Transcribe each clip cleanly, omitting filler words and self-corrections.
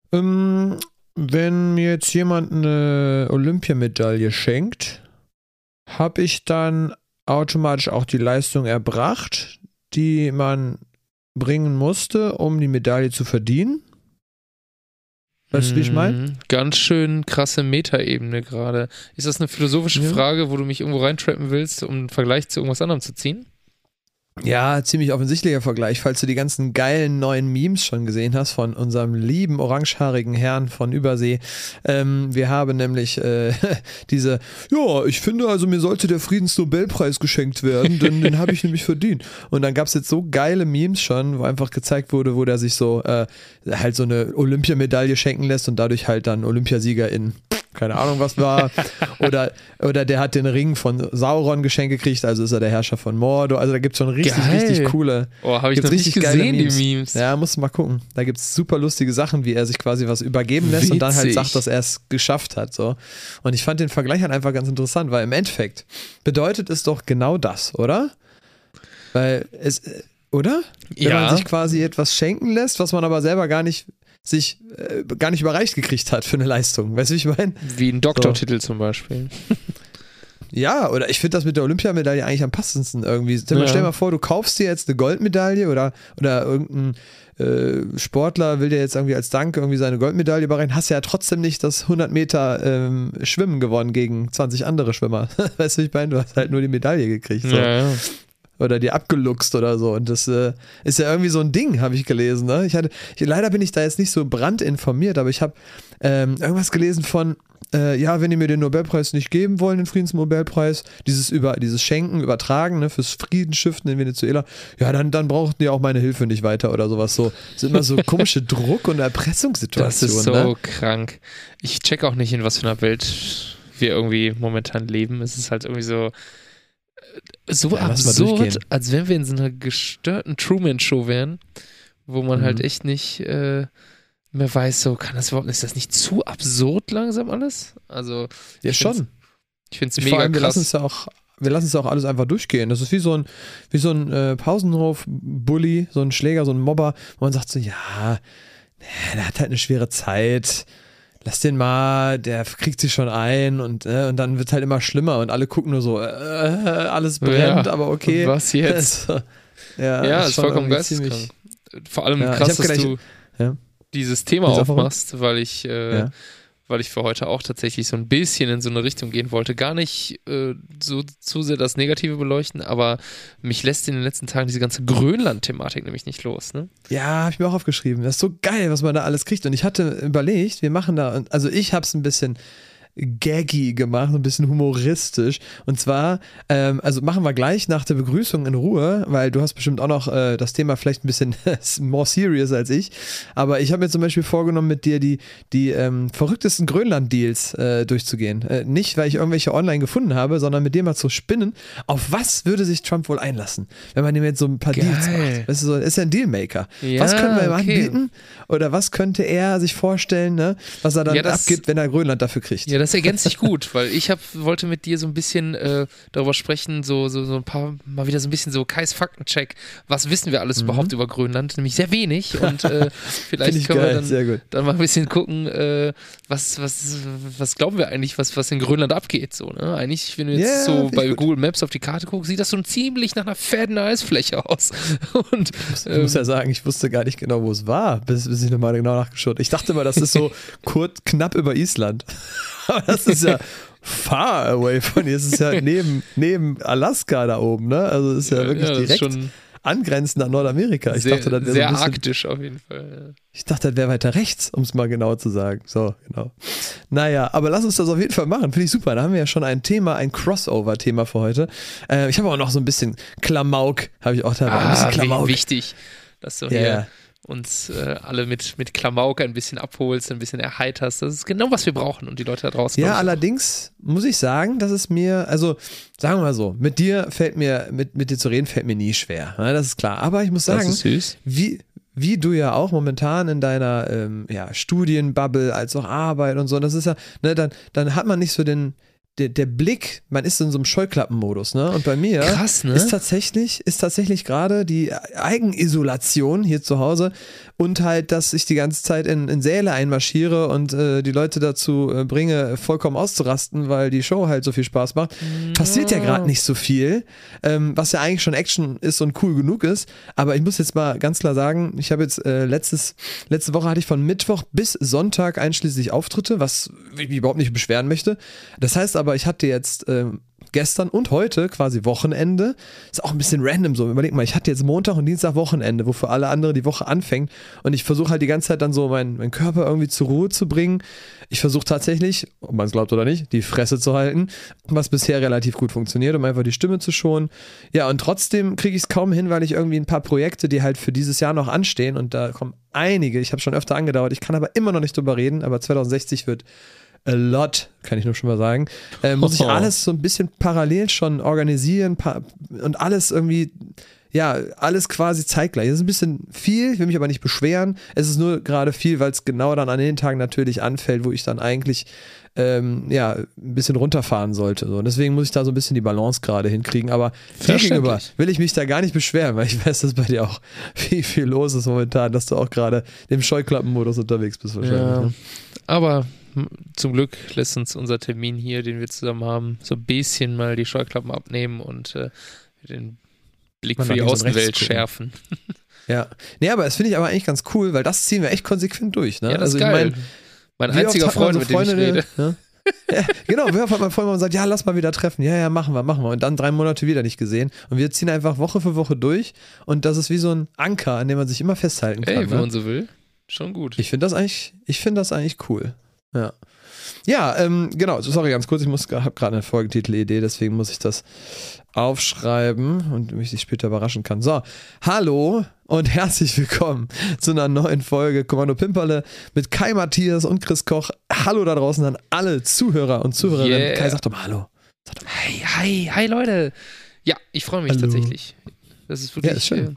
Wenn mir jetzt jemand eine Olympiamedaille schenkt, habe ich dann automatisch auch die Leistung erbracht, die man bringen musste, um die Medaille zu verdienen? Weißt du, wie ich meine? Ganz schön krasse Metaebene gerade. Ist das eine philosophische Frage, wo du mich irgendwo reintrappen willst, um einen Vergleich zu irgendwas anderem zu ziehen? Ja, ziemlich offensichtlicher Vergleich, falls du die ganzen geilen neuen Memes schon gesehen hast von unserem lieben orangehaarigen Herrn von Übersee. Wir haben nämlich diese, ja, ich finde also, mir sollte der Friedensnobelpreis geschenkt werden, denn den habe ich nämlich verdient. Und dann gab es jetzt so geile Memes schon, wo einfach gezeigt wurde, wo der sich so halt so eine Olympiamedaille schenken lässt und dadurch halt dann Olympiasieger in keine Ahnung was war, oder der hat den Ring von Sauron geschenkt gekriegt, also ist er der Herrscher von Mordor, also da gibt es schon richtig coole, habe ich noch nicht gesehen, die Memes. Ja, musst du mal gucken, da gibt es super lustige Sachen, wie er sich quasi was übergeben lässt und dann halt sagt, dass er es geschafft hat, so. Und ich fand den Vergleich halt einfach ganz interessant, weil im Endeffekt bedeutet es doch genau das, oder? Weil es, oder? Wenn man sich quasi etwas schenken lässt, was man aber selber gar nicht überreicht gekriegt hat für eine Leistung. Weißt du, wie ich meine? Wie ein Doktortitel zum Beispiel. Ja, oder ich finde das mit der Olympiamedaille eigentlich am passendsten irgendwie. Stell dir mal vor, du kaufst dir jetzt eine Goldmedaille oder irgendein Sportler will dir jetzt irgendwie als Dank irgendwie seine Goldmedaille überreichen, hast ja trotzdem nicht das 100 Meter Schwimmen gewonnen gegen 20 andere Schwimmer. Weißt du, wie ich meine? Du hast halt nur die Medaille gekriegt. So. Ja. Oder dir abgeluchst oder so. Und das ist ja irgendwie so ein Ding, habe ich gelesen. Ne? Leider bin ich da jetzt nicht so brandinformiert, aber ich habe irgendwas gelesen von, wenn die mir den Nobelpreis nicht geben wollen, den Friedensnobelpreis, dieses Schenken, Übertragen, ne, fürs Friedensstiften in Venezuela, ja, dann brauchten die auch meine Hilfe nicht weiter oder sowas. So, das sind immer so komische Druck- und Erpressungssituationen. Das ist so krank. Ich check auch nicht, in was für einer Welt wir irgendwie momentan leben. Es ist halt irgendwie so absurd, als wenn wir in so einer gestörten Truman-Show wären, wo man halt echt nicht mehr weiß, so kann das überhaupt, ist das nicht zu absurd langsam alles? Also ja, schon. Ich finde es mega vor allem, krass. Wir lassen es auch alles einfach durchgehen. Das ist wie so ein Pausenhof-Bully, so ein Schläger, so ein Mobber, wo man sagt so, ja, der hat halt eine schwere Zeit, lass den mal, der kriegt sich schon ein und dann wird halt immer schlimmer und alle gucken nur so, alles brennt, aber okay. Was jetzt? Ja, ist vollkommen geisteskrank. Vor allem krass, dass du dieses Thema aufmachst, weil ich für heute auch tatsächlich so ein bisschen in so eine Richtung gehen wollte. Gar nicht so zu sehr das Negative beleuchten, aber mich lässt in den letzten Tagen diese ganze Grönland-Thematik nämlich nicht los. Ne? Ja, habe ich mir auch aufgeschrieben. Das ist so geil, was man da alles kriegt. Und ich hatte überlegt, wir machen da, also ich habe es ein bisschen gaggy gemacht, ein bisschen humoristisch. Und zwar, also machen wir gleich nach der Begrüßung in Ruhe, weil du hast bestimmt auch noch das Thema vielleicht ein bisschen more serious als ich. Aber ich habe mir zum Beispiel vorgenommen, mit dir die verrücktesten Grönland-Deals durchzugehen. Nicht, weil ich irgendwelche online gefunden habe, sondern mit dir mal zu spinnen. Auf was würde sich Trump wohl einlassen, wenn man ihm jetzt so ein paar Deals macht? Weißt du, so, ist ja ein Dealmaker. Ja, was können wir ihm anbieten? Oder was könnte er sich vorstellen, ne? Was er dann abgibt, wenn er Grönland dafür kriegt? Ja, das ergänzt sich gut, weil ich wollte mit dir so ein bisschen darüber sprechen, so ein paar, mal wieder so ein bisschen so Kais Faktencheck, was wissen wir alles überhaupt über Grönland, nämlich sehr wenig und vielleicht können wir dann mal ein bisschen gucken, was glauben wir eigentlich, was in Grönland abgeht, so, ne? Eigentlich, wenn du jetzt bei Google Maps auf die Karte guckst, sieht das so ziemlich nach einer fetten Eisfläche aus. Und, ich muss ja sagen, ich wusste gar nicht genau, wo es war, bis ich nochmal genau nachgeschaut. Ich dachte mal, das ist so knapp über Island. Aber das ist ja far away von hier. Es ist ja neben Alaska da oben, ne? Also es ist ja wirklich direkt angrenzend an Nordamerika. Ich dachte, das wäre sehr arktisch auf jeden Fall. Ja. Ich dachte, das wäre weiter rechts, um es mal genau zu sagen. So, genau. Naja, aber lass uns das auf jeden Fall machen. Finde ich super. Da haben wir ja schon ein Crossover-Thema für heute. Ich habe auch noch so ein bisschen Klamauk. Habe ich auch da. Ein bisschen Klamauk. Wichtig, dass du hier uns alle mit Klamauk ein bisschen abholst, ein bisschen erheiterst. Das ist genau, was wir brauchen und die Leute da draußen. Ja, allerdings muss ich sagen, dass es mir, also sagen wir mal so, mit dir zu reden fällt mir nie schwer. Ja, das ist klar. Aber ich muss sagen, das ist süß. Wie du ja auch momentan in deiner Studienbubble als auch Arbeit und so, das ist ja, ne, dann hat man nicht so den der Blick, man ist in so einem Scheuklappenmodus, ne? Und bei mir krass, ne? ist tatsächlich gerade die Eigenisolation hier zu Hause und halt, dass ich die ganze Zeit in Säle einmarschiere und die Leute dazu bringe, vollkommen auszurasten, weil die Show halt so viel Spaß macht. Passiert ja gerade nicht so viel, was ja eigentlich schon Action ist und cool genug ist. Aber ich muss jetzt mal ganz klar sagen, ich habe jetzt letzte Woche hatte ich von Mittwoch bis Sonntag einschließlich Auftritte, was ich mich überhaupt nicht beschweren möchte. Das heißt aber, ich hatte jetzt gestern und heute quasi Wochenende. Ist auch ein bisschen random so. Überleg mal, ich hatte jetzt Montag und Dienstag Wochenende, wo für alle andere die Woche anfängt. Und ich versuche halt die ganze Zeit dann so meinen Körper irgendwie zur Ruhe zu bringen. Ich versuche tatsächlich, ob man es glaubt oder nicht, die Fresse zu halten, was bisher relativ gut funktioniert, um einfach die Stimme zu schonen. Ja, und trotzdem kriege ich es kaum hin, weil ich irgendwie ein paar Projekte, die halt für dieses Jahr noch anstehen, und da kommen einige, ich habe schon öfter angedauert, ich kann aber immer noch nicht drüber reden, aber 2060 wird a lot, kann ich nur schon mal sagen. Muss ich alles so ein bisschen parallel schon organisieren und alles irgendwie, ja, alles quasi zeitgleich. Das ist ein bisschen viel, ich will mich aber nicht beschweren. Es ist nur gerade viel, weil es genau dann an den Tagen natürlich anfällt, wo ich dann eigentlich ein bisschen runterfahren sollte. So. Und deswegen muss ich da so ein bisschen die Balance gerade hinkriegen. Aber dir gegenüber will ich mich da gar nicht beschweren, weil ich weiß, dass bei dir auch viel los ist momentan, dass du auch gerade im Scheuklappenmodus unterwegs bist wahrscheinlich. Ja. Ne? Aber zum Glück lässt uns unser Termin hier, den wir zusammen haben, so ein bisschen mal die Scheuklappen abnehmen und den Blick für die Außenwelt schärfen. Ja. Nee, aber das finde ich aber eigentlich ganz cool, weil das ziehen wir echt konsequent durch. Ne? Ja, das ist geil. Mein einziger Freund, mit dem ich rede. Ne? Ja, genau, wie oft hat mein Freund mal gesagt, ja, lass mal wieder treffen. Ja, machen wir. Und dann 3 Monate wieder nicht gesehen. Und wir ziehen einfach Woche für Woche durch. Und das ist wie so ein Anker, an dem man sich immer festhalten kann. Wenn man so will. Schon gut. Ich finde das eigentlich cool. Ja. Ja, genau, sorry, ganz kurz, ich habe gerade eine Folgetitelidee, deswegen muss ich das aufschreiben und mich dich später überraschen kann. So, hallo und herzlich willkommen zu einer neuen Folge Kommando Pimperle mit Kai Matthias und Chris Koch. Hallo da draußen an alle Zuhörer und Zuhörerinnen. Yeah. Kai, sag doch mal hallo. Hi Leute. Ja, ich freue mich tatsächlich. Das ist wirklich, ist schön.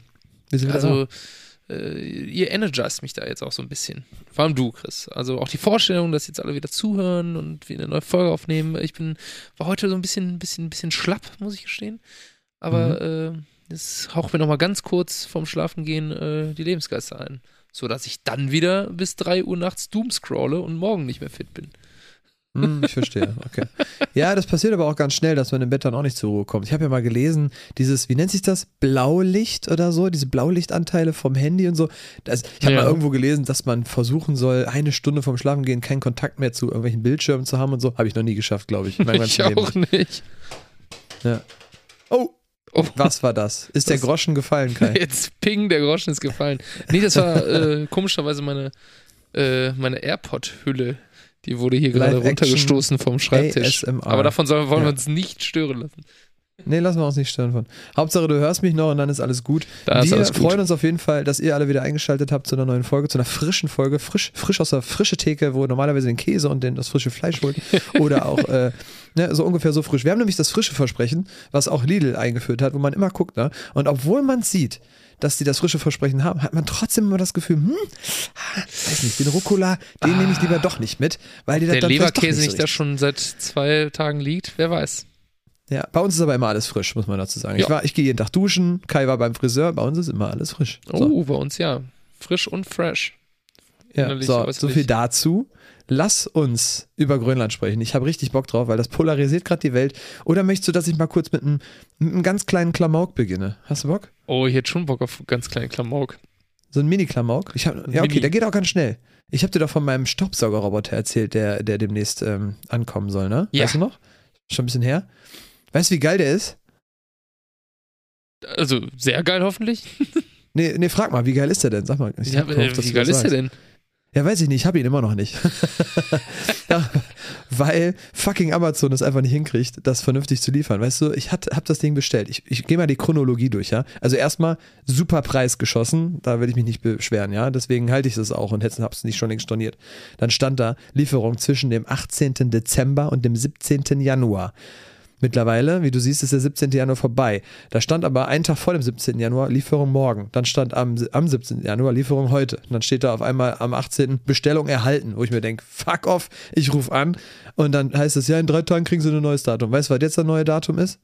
Ihr energizt mich da jetzt auch so ein bisschen. Vor allem du, Chris. Also auch die Vorstellung, dass jetzt alle wieder zuhören und wir eine neue Folge aufnehmen. War heute so ein bisschen schlapp, muss ich gestehen. Aber das haucht mir nochmal ganz kurz vorm Schlafengehen die Lebensgeister ein. Sodass ich dann wieder bis 3 Uhr nachts Doom scrolle und morgen nicht mehr fit bin. Ich verstehe, okay. Ja, das passiert aber auch ganz schnell, dass man im Bett dann auch nicht zur Ruhe kommt. Ich habe ja mal gelesen, dieses, wie nennt sich das? Blaulicht oder so, diese Blaulichtanteile vom Handy und so. Ich habe mal irgendwo gelesen, dass man versuchen soll, 1 Stunde vorm Schlafengehen keinen Kontakt mehr zu irgendwelchen Bildschirmen zu haben und so. Habe ich noch nie geschafft, glaube ich. Ich auch nicht. Ja. Oh, was war das? Ist der Groschen gefallen, Kai? Jetzt ping, der Groschen ist gefallen. Nee, das war komischerweise meine AirPod-Hülle. Die wurde hier gerade runtergestoßen vom Schreibtisch. ASMR. Aber davon wollen wir uns nicht stören lassen. Nee, lassen wir uns nicht stören von. Hauptsache, du hörst mich noch und dann ist alles gut. Wir freuen uns auf jeden Fall, dass ihr alle wieder eingeschaltet habt zu einer neuen Folge, zu einer frischen Folge, frisch aus der frischen Theke, wo ihr normalerweise den Käse und das frische Fleisch holt. Oder auch so ungefähr so frisch. Wir haben nämlich das frische Versprechen, was auch Lidl eingeführt hat, wo man immer guckt. Ne? Und obwohl man sieht, dass die das frische Versprechen haben, hat man trotzdem immer das Gefühl, weiß nicht, den Rucola, den nehme ich lieber doch nicht mit, weil die das dann Leberkäse nicht so da schon seit 2 Tagen liegt, wer weiß. Ja, bei uns ist aber immer alles frisch, muss man dazu sagen. Ja. Ich gehe jeden Tag duschen, Kai war beim Friseur, bei uns ist immer alles frisch. So. Bei uns ja. Frisch und fresh. Ja, so viel dazu. Lass uns über Grönland sprechen. Ich habe richtig Bock drauf, weil das polarisiert gerade die Welt. Oder möchtest du, dass ich mal kurz mit einem ganz kleinen Klamauk beginne? Hast du Bock? Oh, ich hätte schon Bock auf ganz kleinen Klamauk. So ein Mini-Klamauk? Okay, der geht auch ganz schnell. Ich habe dir doch von meinem Staubsaugerroboter erzählt, der demnächst ankommen soll, ne? Ja. Weißt du noch? Schon ein bisschen her. Weißt du, wie geil der ist? Also, sehr geil hoffentlich. Nee, frag mal, wie geil ist der denn? Sag mal. Wie geil ist der denn? Ja, weiß ich nicht, ich habe ihn immer noch nicht. Ja, weil fucking Amazon es einfach nicht hinkriegt, das vernünftig zu liefern. Weißt du, ich habe das Ding bestellt. Ich gehe mal die Chronologie durch, ja. Also erstmal super Preis geschossen, da will ich mich nicht beschweren, ja. Deswegen halte ich das auch und habe es nicht schon längst storniert. Dann stand da Lieferung zwischen dem 18. Dezember und dem 17. Januar. Mittlerweile, wie du siehst, ist der 17. Januar vorbei. Da stand aber einen Tag vor dem 17. Januar Lieferung morgen. Dann stand am 17. Januar Lieferung heute. Und dann steht da auf einmal am 18. Bestellung erhalten, wo ich mir denke, fuck off, ich rufe an. Und dann heißt es, ja, in 3 Tagen kriegen sie ein neues Datum. Weißt du, was jetzt das neue Datum ist?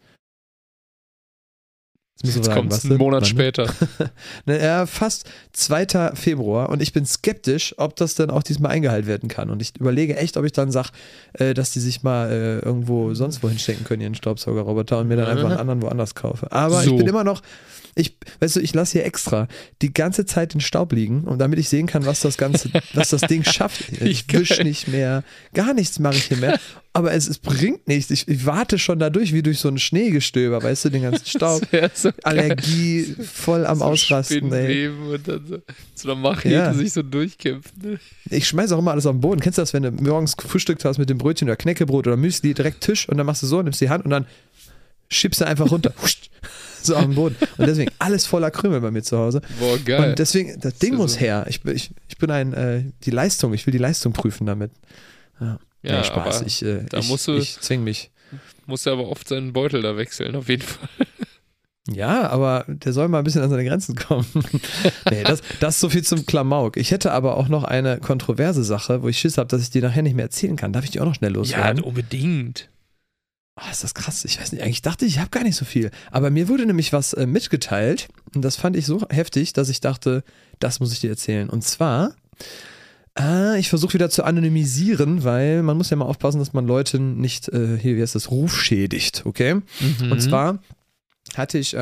Jetzt kommt es einen Monat später. Ja, fast 2. Februar und ich bin skeptisch, ob das dann auch diesmal eingehalten werden kann. Und ich überlege echt, ob ich dann sage, dass die sich mal irgendwo sonst wohin stecken können, ihren Staubsaugerroboter und mir dann einfach einen anderen woanders kaufe. Aber ich bin immer noch, ich lasse hier extra die ganze Zeit den Staub liegen, und damit ich sehen kann, was das Ding schafft. Ich wische nicht mehr, gar nichts mache ich hier mehr. Aber es bringt nichts. Ich warte schon da durch, wie durch so ein Schneegestöber, weißt du, den ganzen Staub. So Allergie, voll am so Ausrasten. Ey. Und dann so einer Machete sich so durchkämpfen. Ne? Ich schmeiße auch immer alles auf den Boden. Kennst du das, wenn du morgens gefrühstückt hast mit dem Brötchen oder Knäckebrot oder Müsli, direkt Tisch, und dann machst du so, nimmst die Hand und dann schiebst du einfach runter. So auf den Boden. Und deswegen alles voller Krümel bei mir zu Hause. Boah, geil. Und deswegen, das Ding muss her. Ich bin ich will die Leistung prüfen damit. Ja, nee, Spaß. Ich zwing mich. Muss ja aber oft seinen Beutel da wechseln, auf jeden Fall. Ja, aber der soll mal ein bisschen an seine Grenzen kommen. Nee, das ist so viel zum Klamauk. Ich hätte aber auch noch eine kontroverse Sache, wo ich Schiss habe, dass ich die nachher nicht mehr erzählen kann. Darf ich die auch noch schnell loswerden? Ja, unbedingt. Oh, ist das krass. Ich weiß nicht, eigentlich dachte ich habe gar nicht so viel. Aber mir wurde nämlich was mitgeteilt, und das fand ich so heftig, dass ich dachte, das muss ich dir erzählen. Und zwar... ich versuche wieder zu anonymisieren, weil man muss ja mal aufpassen, dass man Leuten nicht, wie heißt das, Ruf schädigt, okay? Mhm. Und zwar hatte ich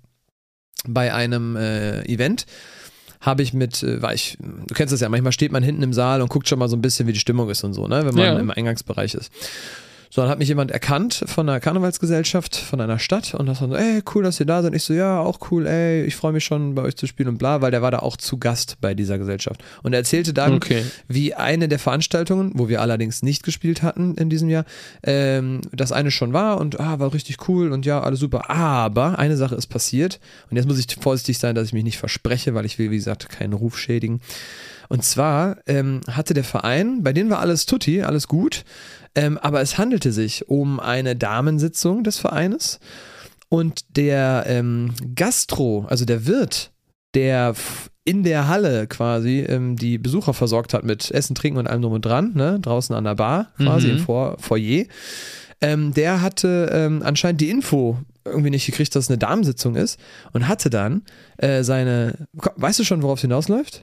bei einem Event, habe ich du kennst das ja, manchmal steht man hinten im Saal und guckt schon mal so ein bisschen, wie die Stimmung ist und so, ne, wenn man im Eingangsbereich ist. So, dann hat mich jemand erkannt von einer Karnevalsgesellschaft, von einer Stadt, und das war so, ey, cool, dass ihr da seid. Ich so, ja, auch cool, ey, ich freue mich schon, bei euch zu spielen und bla, weil der war da auch zu Gast bei dieser Gesellschaft. Und er erzählte dann, wie eine der Veranstaltungen, wo wir allerdings nicht gespielt hatten in diesem Jahr, das eine schon war und war richtig cool und ja, alles super. Aber eine Sache ist passiert, und jetzt muss ich vorsichtig sein, dass ich mich nicht verspreche, weil ich will, wie gesagt, keinen Ruf schädigen. Und zwar hatte der Verein, bei denen war alles tutti, alles gut, aber es handelte sich um eine Damensitzung des Vereines, und der Gastro, also der Wirt, der in der Halle quasi die Besucher versorgt hat mit Essen, Trinken und allem drum und dran, ne, draußen an der Bar, quasi im Foyer, der hatte anscheinend die Info irgendwie nicht gekriegt, dass es eine Damensitzung ist, und hatte dann weißt du schon, worauf es hinausläuft?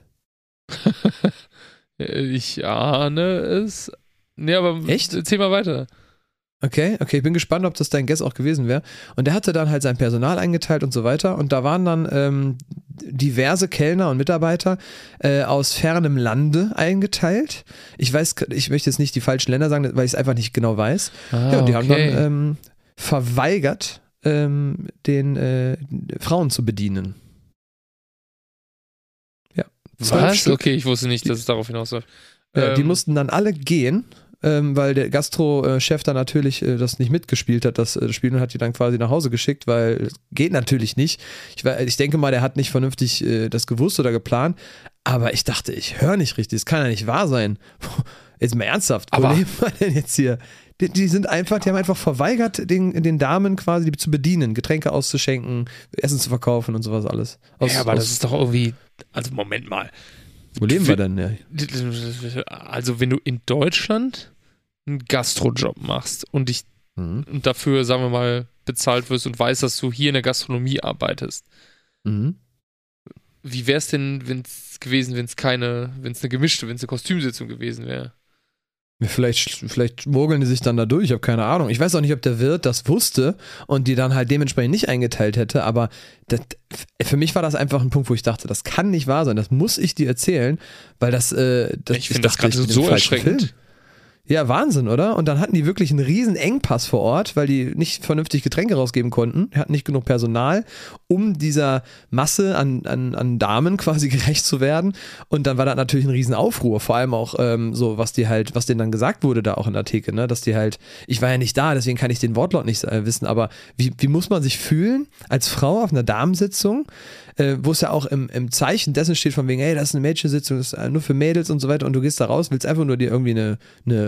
Ich ahne es. Nee, aber echt? Erzähl mal weiter. Okay, ich bin gespannt, ob das dein Guess auch gewesen wäre. Und der hatte dann halt sein Personal eingeteilt und so weiter, und da waren dann diverse Kellner und Mitarbeiter aus fernem Lande eingeteilt. Ich möchte jetzt nicht die falschen Länder sagen, weil ich es einfach nicht genau weiß. Und die haben dann verweigert, den Frauen zu bedienen. Was? Okay, ich wusste nicht, dass es darauf hinausläuft. Die mussten dann alle gehen, weil der Gastro-Chef dann natürlich das nicht mitgespielt hat, das Spiel, und hat die dann quasi nach Hause geschickt, weil es geht natürlich nicht. Ich denke mal, der hat nicht vernünftig das gewusst oder geplant, aber ich dachte, ich höre nicht richtig, das kann ja nicht wahr sein. Jetzt mal ernsthaft, wo leben wir denn jetzt hier? Die haben einfach verweigert, den Damen quasi zu bedienen, Getränke auszuschenken, Essen zu verkaufen und sowas alles. Aber das ist doch irgendwie, also Moment mal. Wo leben wir denn? Ja. Also wenn du in Deutschland einen Gastrojob machst und und dafür, sagen wir mal, bezahlt wirst und weißt, dass du hier in der Gastronomie arbeitest, wie wäre es denn, wenn es eine gemischte Kostümsitzung gewesen wäre? Vielleicht mogeln die sich dann da durch, ich habe keine Ahnung. Ich weiß auch nicht, ob der Wirt das wusste und die dann halt dementsprechend nicht eingeteilt hätte, aber für mich war das einfach ein Punkt, wo ich dachte, das kann nicht wahr sein, das muss ich dir erzählen, weil ich finde das gerade so erschreckend. Film. Ja, Wahnsinn, oder? Und dann hatten die wirklich einen riesen Engpass vor Ort, weil die nicht vernünftig Getränke rausgeben konnten. Die hatten nicht genug Personal, um dieser Masse an Damen quasi gerecht zu werden. Und dann war da natürlich ein riesen Aufruhr, vor allem auch so, was denen dann gesagt wurde da auch in der Theke, ne? Dass die halt, ich war ja nicht da, deswegen kann ich den Wortlaut nicht wissen, aber wie muss man sich fühlen als Frau auf einer Damensitzung, wo es ja auch im Zeichen dessen steht von wegen, hey, das ist eine Mädchensitzung, das ist nur für Mädels und so weiter, und du gehst da raus, willst einfach nur dir irgendwie eine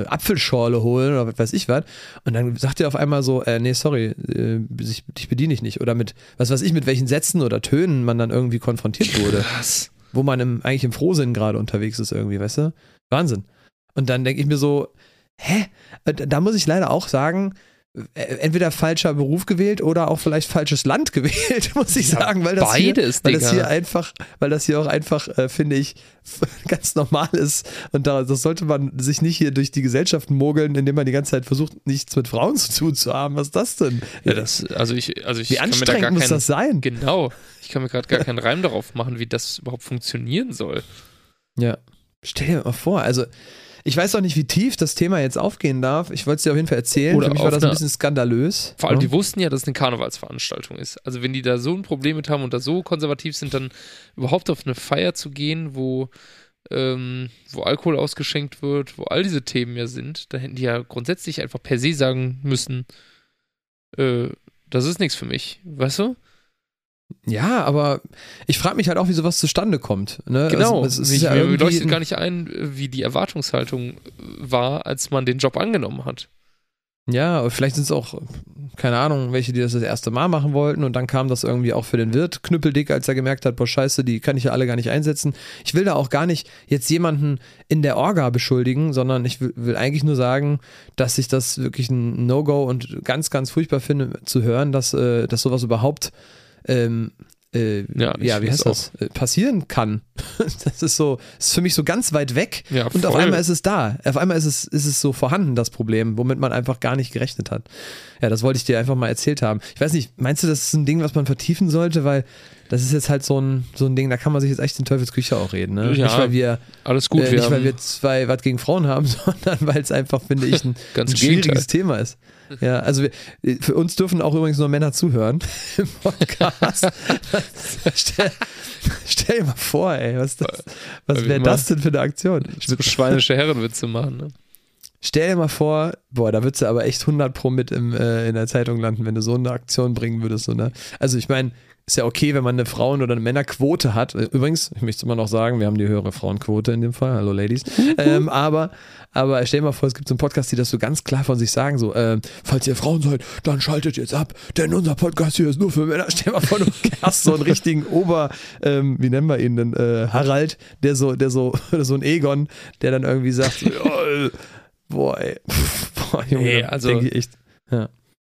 Apfelschorle holen oder was weiß ich was. Und dann sagt er auf einmal so, nee, sorry, dich bediene ich nicht. Oder mit, was weiß ich, mit welchen Sätzen oder Tönen man dann irgendwie konfrontiert wurde. Krass. Wo man eigentlich im Frohsinn gerade unterwegs ist irgendwie, weißt du? Wahnsinn. Und dann denke ich mir so, da muss ich leider auch sagen, entweder falscher Beruf gewählt oder auch vielleicht falsches Land gewählt, muss ich sagen, weil das hier auch einfach, finde ich, ganz normal ist und das sollte man sich nicht hier durch die Gesellschaft mogeln, indem man die ganze Zeit versucht, nichts mit Frauen zu tun zu haben. Was ist das denn? Ja, wie anstrengend muss das sein? Genau, ich kann mir gerade gar keinen Reim darauf machen, wie das überhaupt funktionieren soll. Ja, stell dir mal vor, also ich weiß auch nicht, wie tief das Thema jetzt aufgehen darf. Ich wollte es dir auf jeden Fall erzählen. Oder für mich war das ein bisschen skandalös. Vor allem, die wussten ja, dass es eine Karnevalsveranstaltung ist. Also wenn die da so ein Problem mit haben und da so konservativ sind, dann überhaupt auf eine Feier zu gehen, wo Alkohol ausgeschenkt wird, wo all diese Themen ja sind, da hätten die ja grundsätzlich einfach per se sagen müssen, das ist nichts für mich. Weißt du? Ja, aber ich frage mich halt auch, wie sowas zustande kommt. Ne? Genau, also, mir leuchtet gar nicht ein, wie die Erwartungshaltung war, als man den Job angenommen hat. Ja, aber vielleicht sind es auch, keine Ahnung, welche, die das erste Mal machen wollten und dann kam das irgendwie auch für den Wirt knüppeldick, als er gemerkt hat, boah scheiße, die kann ich ja alle gar nicht einsetzen. Ich will da auch gar nicht jetzt jemanden in der Orga beschuldigen, sondern ich will eigentlich nur sagen, dass ich das wirklich ein No-Go und ganz, ganz furchtbar finde zu hören, dass sowas überhaupt wie heißt das? Passieren kann. Das ist für mich so ganz weit weg und auf einmal ist es da. Auf einmal ist es so vorhanden, das Problem, womit man einfach gar nicht gerechnet hat. Ja, das wollte ich dir einfach mal erzählt haben. Ich weiß nicht, meinst du, das ist ein Ding, was man vertiefen sollte? Weil das ist jetzt halt so ein Ding, da kann man sich jetzt echt in Teufelsküche auch reden. Ne? Ja, nicht, weil wir, alles gut, nicht, weil wir zwei was gegen Frauen haben, sondern weil es einfach, finde ich, ein schwieriges Thema ist. Ja, also für uns dürfen auch übrigens nur Männer zuhören im Podcast. Stell dir mal vor, ey, was wäre das denn für eine Aktion? Ich würde schweinische Herrenwitze machen, ne? Stell dir mal vor, da würdest du aber echt 100 Pro mit in der Zeitung landen, wenn du so eine Aktion bringen würdest. So, ne? Also ich meine, ist ja okay, wenn man eine Frauen- oder eine Männerquote hat. Übrigens, ich möchte immer noch sagen, wir haben die höhere Frauenquote in dem Fall. Hallo Ladies. Aber stell dir mal vor, es gibt so einen Podcast, die das so ganz klar von sich sagen, so, falls ihr Frauen seid, dann schaltet jetzt ab, denn unser Podcast hier ist nur für Männer. Stell dir mal vor, du hast so einen richtigen wie nennen wir ihn denn, Harald, der so ein Egon, der dann irgendwie sagt, boah, ey. Boah, Junge, hey, also, denke ich echt. Ja.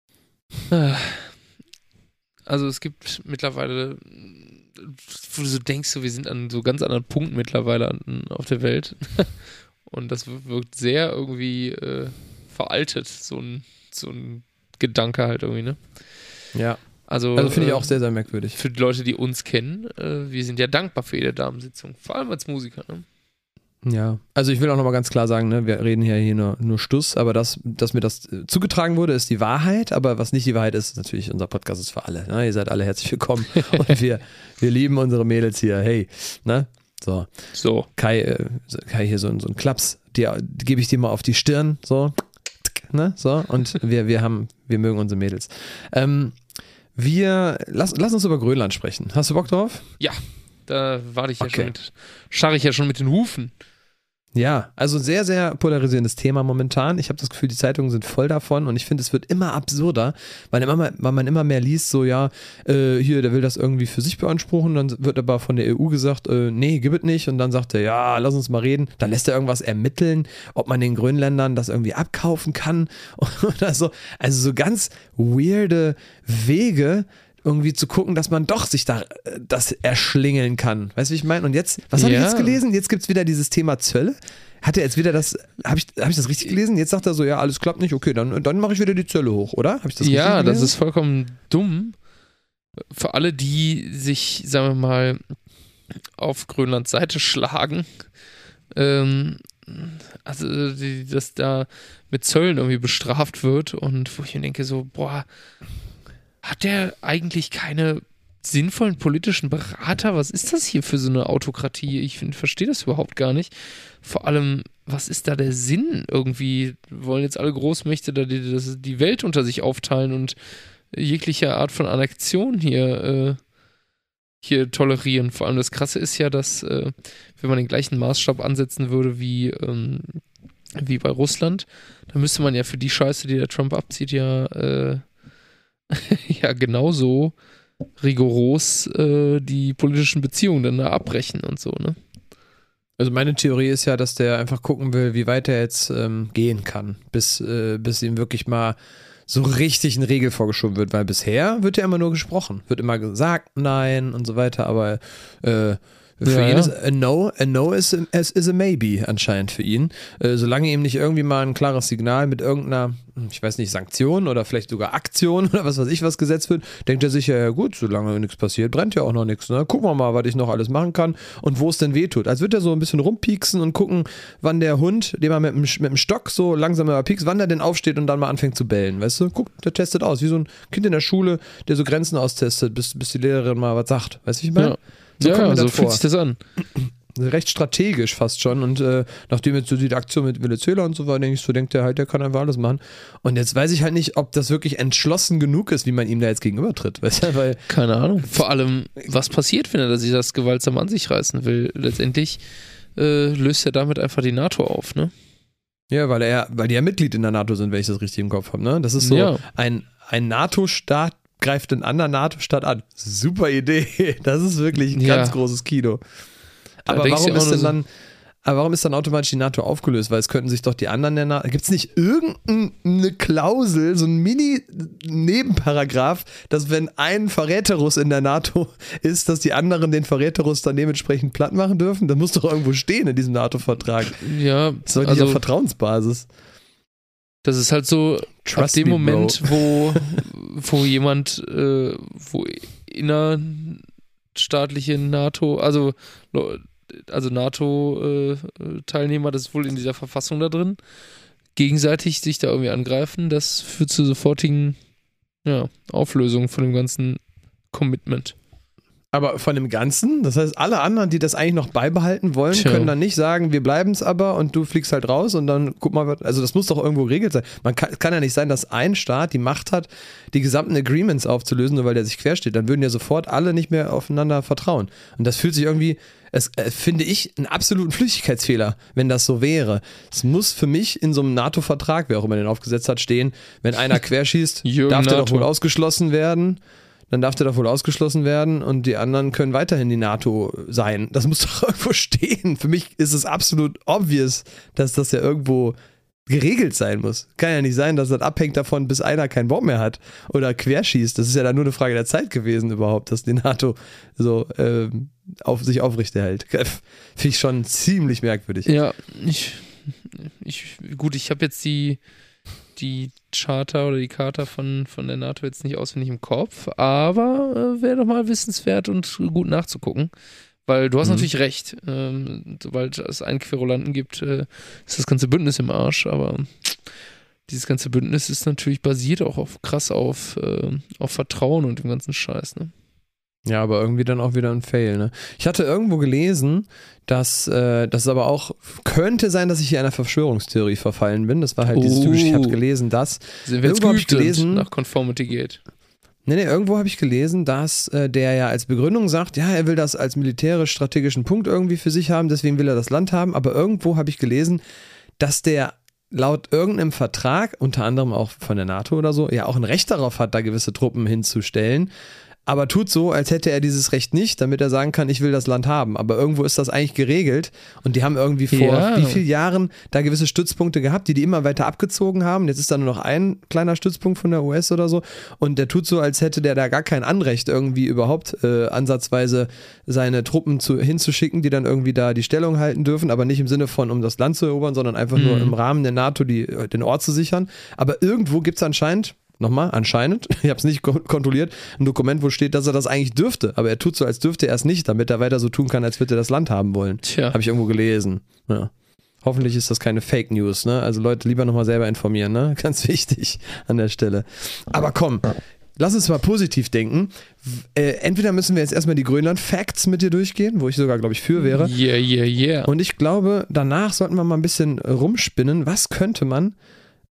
Also es gibt mittlerweile, wo du so denkst, wir sind an so ganz anderen Punkten mittlerweile auf der Welt. Und das wirkt sehr irgendwie veraltet, so ein Gedanke halt irgendwie, ne? Ja. Also finde ich auch sehr, sehr merkwürdig. Für die Leute, die uns kennen, wir sind ja dankbar für jede Damensitzung, vor allem als Musiker, ne? Ja, also ich will auch nochmal ganz klar sagen, ne, wir reden hier nur Stuss, aber dass mir das zugetragen wurde, ist die Wahrheit, aber was nicht die Wahrheit ist, natürlich, unser Podcast ist für alle, ne? Ihr seid alle herzlich willkommen und wir lieben unsere Mädels hier, hey, ne, so. Kai hier so einen Klaps, die gebe ich dir mal auf die Stirn, so, ne, so, und wir mögen unsere Mädels. Lass uns über Grönland sprechen, hast du Bock drauf? Ja, da scharre ich ja schon mit den Hufen. Ja, also sehr, sehr polarisierendes Thema momentan. Ich habe das Gefühl, die Zeitungen sind voll davon und ich finde, es wird immer absurder, weil man immer mehr liest, so ja, hier, der will das irgendwie für sich beanspruchen, dann wird aber von der EU gesagt, nee, gib es nicht und dann sagt er, ja, lass uns mal reden. Dann lässt er irgendwas ermitteln, ob man den Grönländern das irgendwie abkaufen kann oder so. Also so ganz weirde Wege, irgendwie zu gucken, dass man doch sich da das erschlingeln kann. Weißt du, wie ich meine? Und jetzt, was habe ich jetzt gelesen? Jetzt gibt es wieder dieses Thema Zölle. Hat er jetzt wieder das, habe ich das richtig gelesen? Jetzt sagt er so, ja, alles klappt nicht, okay, dann mache ich wieder die Zölle hoch, oder? Habe ich das richtig gelesen? Ja, das ist vollkommen dumm. Für alle, die sich, sagen wir mal, auf Grönlands Seite schlagen, also dass da mit Zöllen irgendwie bestraft wird und wo ich mir denke so, boah, hat der eigentlich keine sinnvollen politischen Berater? Was ist das hier für so eine Autokratie? Ich verstehe das überhaupt gar nicht. Vor allem, was ist da der Sinn? Irgendwie wollen jetzt alle Großmächte da die Welt unter sich aufteilen und jegliche Art von Annexion hier tolerieren. Vor allem das Krasse ist ja, dass wenn man den gleichen Maßstab ansetzen würde wie wie bei Russland, dann müsste man ja für die Scheiße, die der Trump abzieht, ja genauso rigoros die politischen Beziehungen dann da abbrechen und so, ne? Also meine Theorie ist ja, dass der einfach gucken will, wie weit er jetzt gehen kann, bis ihm wirklich mal so richtig eine Regel vorgeschoben wird, weil bisher wird ja immer nur gesprochen, wird immer gesagt, nein und so weiter, aber für ihn ist a no is a maybe anscheinend für ihn. Solange ihm nicht irgendwie mal ein klares Signal mit irgendeiner, ich weiß nicht, Sanktion oder vielleicht sogar Aktion oder was weiß ich was gesetzt wird, denkt er sich ja gut, solange nichts passiert, brennt ja auch noch nichts. Ne? Gucken wir mal, was ich noch alles machen kann und wo es denn wehtut. Als würde er so ein bisschen rumpieksen und gucken, wann der Hund, den man mit dem Stock so langsam mal piekst, wann der denn aufsteht und dann mal anfängt zu bellen. Weißt du, guck, der testet aus, wie so ein Kind in der Schule, der so Grenzen austestet, bis die Lehrerin mal was sagt. Weißt du, ich meine? Ja. So fühlt sich das an. Recht strategisch fast schon und nachdem jetzt so die Aktion mit Venezuela und so war, denkt er halt, der kann einfach alles machen. Und jetzt weiß ich halt nicht, ob das wirklich entschlossen genug ist, wie man ihm da jetzt gegenübertritt. Weißt du? Weil keine Ahnung. Vor allem, was passiert, wenn er sich das gewaltsam an sich reißen will? Letztendlich löst er damit einfach die NATO auf, ne? Ja, weil die ja Mitglied in der NATO sind, wenn ich das richtig im Kopf habe, ne? Das ist so ein NATO-Staat greift einen anderen NATO-Staat an. Super Idee. Das ist wirklich ein ganz großes Kino. Aber warum ist dann automatisch die NATO aufgelöst? Weil es könnten sich doch die anderen der NATO... Gibt es nicht irgendeine Klausel, so ein Mini-Nebenparagraph, dass wenn ein Verräterus in der NATO ist, dass die anderen den Verräterus dann dementsprechend platt machen dürfen? Das muss doch irgendwo stehen in diesem NATO-Vertrag. Ja. Das ist doch nicht auf Vertrauensbasis. Das ist halt so, ab dem Moment, wo innerstaatliche NATO, also NATO-Teilnehmer, das ist wohl in dieser Verfassung da drin, gegenseitig sich da irgendwie angreifen, das führt zu sofortigen Auflösung von dem ganzen Commitment. Aber von dem Ganzen, das heißt, alle anderen, die das eigentlich noch beibehalten wollen, können dann nicht sagen, wir bleiben es aber und du fliegst halt raus und dann guck mal, also das muss doch irgendwo geregelt sein. Kann ja nicht sein, dass ein Staat die Macht hat, die gesamten Agreements aufzulösen, nur weil der sich quersteht. Dann würden ja sofort alle nicht mehr aufeinander vertrauen. Und das fühlt sich irgendwie, finde ich, einen absoluten Flüchtigkeitsfehler, wenn das so wäre. Es muss für mich in so einem NATO-Vertrag, wer auch immer den aufgesetzt hat, stehen, wenn einer querschießt, darf der doch wohl ausgeschlossen werden. Dann darf der doch wohl ausgeschlossen werden und die anderen können weiterhin die NATO sein. Das muss doch irgendwo stehen. Für mich ist es absolut obvious, dass das ja irgendwo geregelt sein muss. Kann ja nicht sein, dass das abhängt davon, bis einer keinen Bock mehr hat oder querschießt. Das ist ja dann nur eine Frage der Zeit gewesen überhaupt, dass die NATO so sich aufrechterhält. Finde ich schon ziemlich merkwürdig. Ja, ich habe jetzt die Charta oder die Charta von der NATO jetzt nicht auswendig im Kopf, aber wäre doch mal wissenswert und gut nachzugucken, weil du hast natürlich recht, sobald es einen Querulanten gibt, ist das ganze Bündnis im Arsch, aber dieses ganze Bündnis ist natürlich basiert auch krass auf Vertrauen und dem ganzen Scheiß, ne? Ja, aber irgendwie dann auch wieder ein Fail, ne? Ich hatte irgendwo gelesen, dass das aber auch könnte sein, dass ich hier einer Verschwörungstheorie verfallen bin. Das war halt dieses typische, ich habe gelesen, dass irgendwo habe ich gelesen, nach Conformity geht. Nee, irgendwo habe ich gelesen, dass der ja als Begründung sagt, ja, er will das als militärisch-strategischen Punkt irgendwie für sich haben, deswegen will er das Land haben, aber irgendwo habe ich gelesen, dass der laut irgendeinem Vertrag, unter anderem auch von der NATO oder so, ja auch ein Recht darauf hat, da gewisse Truppen hinzustellen, aber tut so, als hätte er dieses Recht nicht, damit er sagen kann, ich will das Land haben. Aber irgendwo ist das eigentlich geregelt und die haben irgendwie vor wie vielen Jahren da gewisse Stützpunkte gehabt, die immer weiter abgezogen haben. Jetzt ist da nur noch ein kleiner Stützpunkt von der US oder so und der tut so, als hätte der da gar kein Anrecht irgendwie überhaupt ansatzweise seine Truppen hinzuschicken, die dann irgendwie da die Stellung halten dürfen, aber nicht im Sinne von, um das Land zu erobern, sondern einfach nur im Rahmen der NATO den Ort zu sichern. Aber irgendwo gibt es anscheinend, ich habe es nicht kontrolliert, ein Dokument, wo steht, dass er das eigentlich dürfte, aber er tut so, als dürfte er es nicht, damit er weiter so tun kann, als würde er das Land haben wollen. Habe ich irgendwo gelesen. Ja. Hoffentlich ist das keine Fake News, ne? Also Leute, lieber nochmal selber informieren, ne? Ganz wichtig an der Stelle. Aber komm, lass uns mal positiv denken. Entweder müssen wir jetzt erstmal die Grönland-Facts mit dir durchgehen, wo ich sogar, glaube ich, für wäre. Yeah. Und ich glaube, danach sollten wir mal ein bisschen rumspinnen. Was könnte man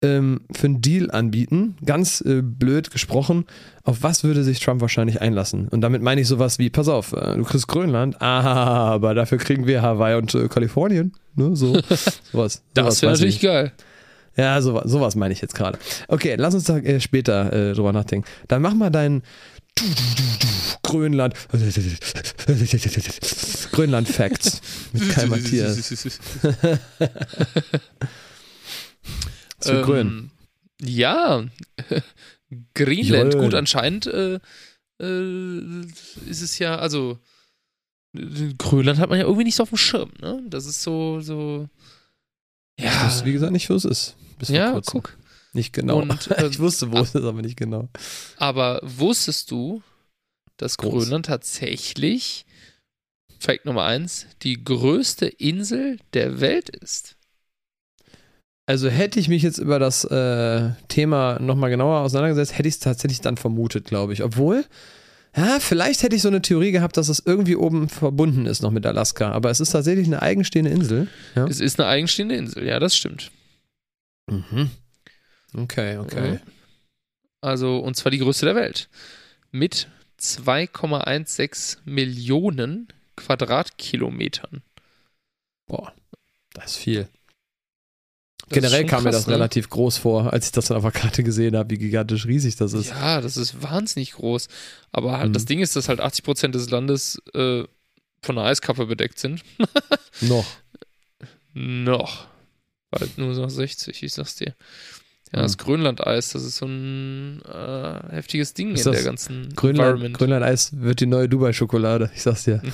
für einen Deal anbieten? Ganz blöd gesprochen, auf was würde sich Trump wahrscheinlich einlassen? Und damit meine ich sowas wie, pass auf, du kriegst Grönland, aber dafür kriegen wir Hawaii und Kalifornien. Ne? Sowas. Das wäre natürlich geil. Ja, sowas meine ich jetzt gerade. Okay, lass uns da später drüber nachdenken. Dann mach mal dein Grönland Facts mit Kai Matthias. Zu Grün. Ja, Greenland. Gut, anscheinend ist es ja, also Grönland hat man ja irgendwie nicht so auf dem Schirm, ne? Das ist so ja. Ich wusste, wie gesagt, nicht, wo es ist. Bis vor kurzem. Guck. Nicht genau. Und, ich wusste, wo es ist, aber nicht genau. Aber wusstest du, dass Grönland tatsächlich, Fact Nummer 1, die größte Insel der Welt ist? Also hätte ich mich jetzt über das Thema nochmal genauer auseinandergesetzt, hätte ich es tatsächlich dann vermutet, glaube ich. Obwohl, ja, vielleicht hätte ich so eine Theorie gehabt, dass es irgendwie oben verbunden ist noch mit Alaska. Aber es ist tatsächlich eine eigenstehende Insel. Ja? Es ist eine eigenstehende Insel, ja, das stimmt. Mhm. Okay. Ja. Also, und zwar die größte der Welt. Mit 2,16 Millionen Quadratkilometern. Boah, das ist viel. Generell kam mir das relativ groß vor, als ich das dann auf der Karte gesehen habe, wie gigantisch riesig das ist. Ja, das ist wahnsinnig groß. Aber halt das Ding ist, dass halt 80% des Landes von einer Eiskappe bedeckt sind. Noch. Bald nur noch 60, ich sag's dir. Ja, das Grönlandeis, das ist so ein heftiges Ding in der ganzen Environment. Grönlandeis wird die neue Dubai-Schokolade, ich sag's dir.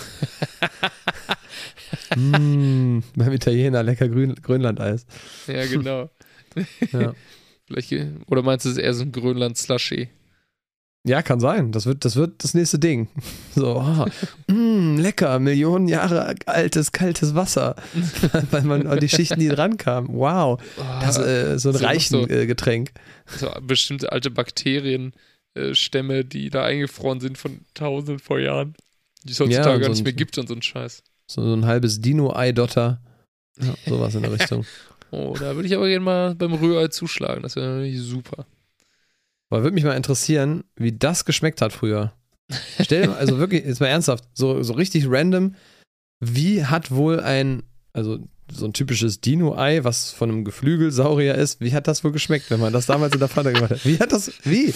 Beim Italiener lecker Grönlandeis. Ja, genau. Ja. Oder meinst du, es ist eher so ein Grönland-Slushy? Ja, kann sein. Das wird das nächste Ding. So, lecker, Millionen Jahre altes, kaltes Wasser. Weil man an die Schichten, die dran kamen. Wow. Das ist so ein reichen Getränk. So bestimmte alte Bakterienstämme, die da eingefroren sind von Tausenden vor Jahren, die es heutzutage gar nicht mehr gibt und so ein Scheiß. So ein halbes Dino-Ei-Dotter. Ja, sowas in der Richtung. Oh, da würde ich aber gerne mal beim Rührei zuschlagen. Das wäre natürlich super. Aber würde mich mal interessieren, wie das geschmeckt hat früher. Stell dir mal, also wirklich, jetzt mal ernsthaft, so richtig random, wie hat wohl so ein typisches Dino-Ei, was von einem Geflügelsaurier ist, wie hat das wohl geschmeckt, wenn man das damals in der Pfanne gemacht hat? Wie?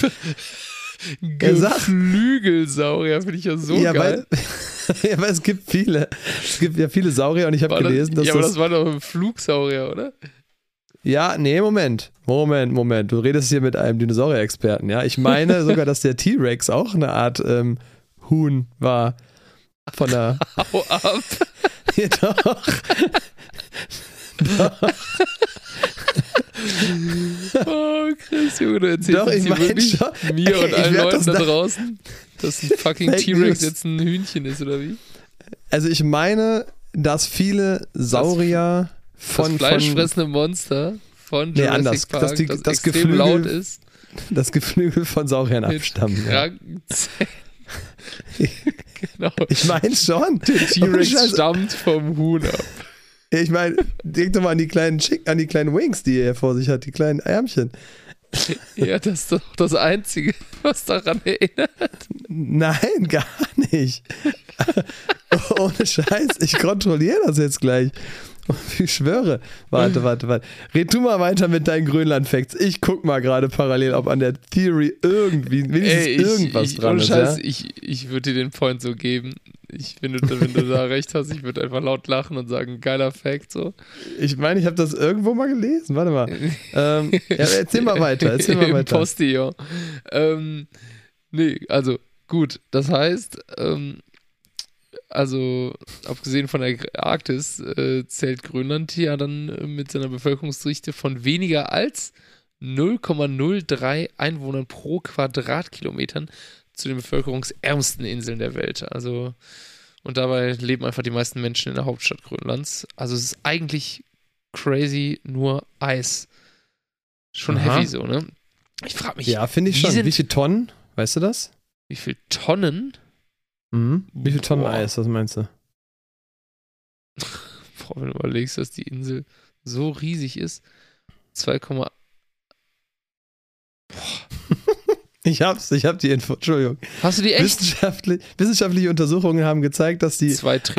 Geflügelsaurier finde ich ja so geil. Weil es gibt ja viele Saurier und ich habe gelesen, dass aber das war doch ein Flugsaurier, oder? Ja, nee, Moment. Du redest hier mit einem Dinosaurier-Experten, ja? Ich meine sogar, dass der T-Rex auch eine Art Huhn war. Von der... Hau ab! Ja, doch. Oh, Chris, Junge, du erzählst jetzt hier wirklich mir und allen Leuten da draußen, dass ein fucking T-Rex jetzt ein Hühnchen ist, oder wie? Also ich meine, dass viele Saurier das fleischfressende Monster von Jurassic Park, das extrem laut ist. Das Geflügel von Sauriern abstammen. Genau. Ich meine schon. Der T-Rex stammt vom Huhn ab. Ich meine, denk doch mal an die kleinen Wings, die er vor sich hat, die kleinen Ärmchen. Ja, das ist doch das Einzige, was daran erinnert. Nein, gar nicht. Ohne Scheiß, ich kontrolliere das jetzt gleich. Ich schwöre. Warte. Red du mal weiter mit deinen Grönland-Facts. Ich guck mal gerade parallel, ob an der Theory irgendwas dran ist. Scheiß, ja? Ich würde dir den Point so geben. Ich finde, wenn du da recht hast, ich würde einfach laut lachen und sagen, geiler Fact so. Ich meine, ich habe das irgendwo mal gelesen. Warte mal. Erzähl mal weiter. Im Postillon. Nee, also gut. Das heißt, also abgesehen von der Arktis zählt Grönland ja dann mit seiner Bevölkerungsdichte von weniger als 0,03 Einwohnern pro Quadratkilometern zu den bevölkerungsärmsten Inseln der Welt. Also, und dabei leben einfach die meisten Menschen in der Hauptstadt Grönlands. Also es ist eigentlich crazy, nur Eis. Schon heavy so, ne? Ich frage mich. Ja, finde ich schon. Wie viele Tonnen? Weißt du das? Wie viele Tonnen? Wie viele Tonnen Eis, was meinst du? Boah, wenn du überlegst, dass die Insel so riesig ist, 2,16 Ich hab die Info, Entschuldigung. Hast du die echt? Wissenschaftliche Untersuchungen haben gezeigt, dass die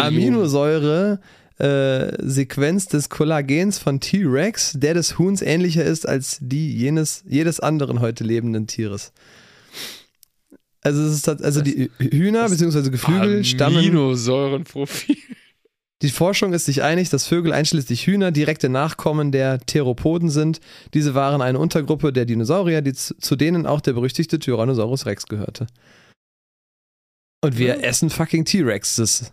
Aminosäure-Sequenz des Kollagens von T-Rex der des Huhns ähnlicher ist als die jedes anderen heute lebenden Tieres. Also es ist die Hühner bzw. Geflügel stammen. Aminosäurenprofil. Die Forschung ist sich einig, dass Vögel einschließlich Hühner direkte Nachkommen der Theropoden sind. Diese waren eine Untergruppe der Dinosaurier, zu denen auch der berüchtigte Tyrannosaurus Rex gehörte. Und wir essen fucking T-Rexes.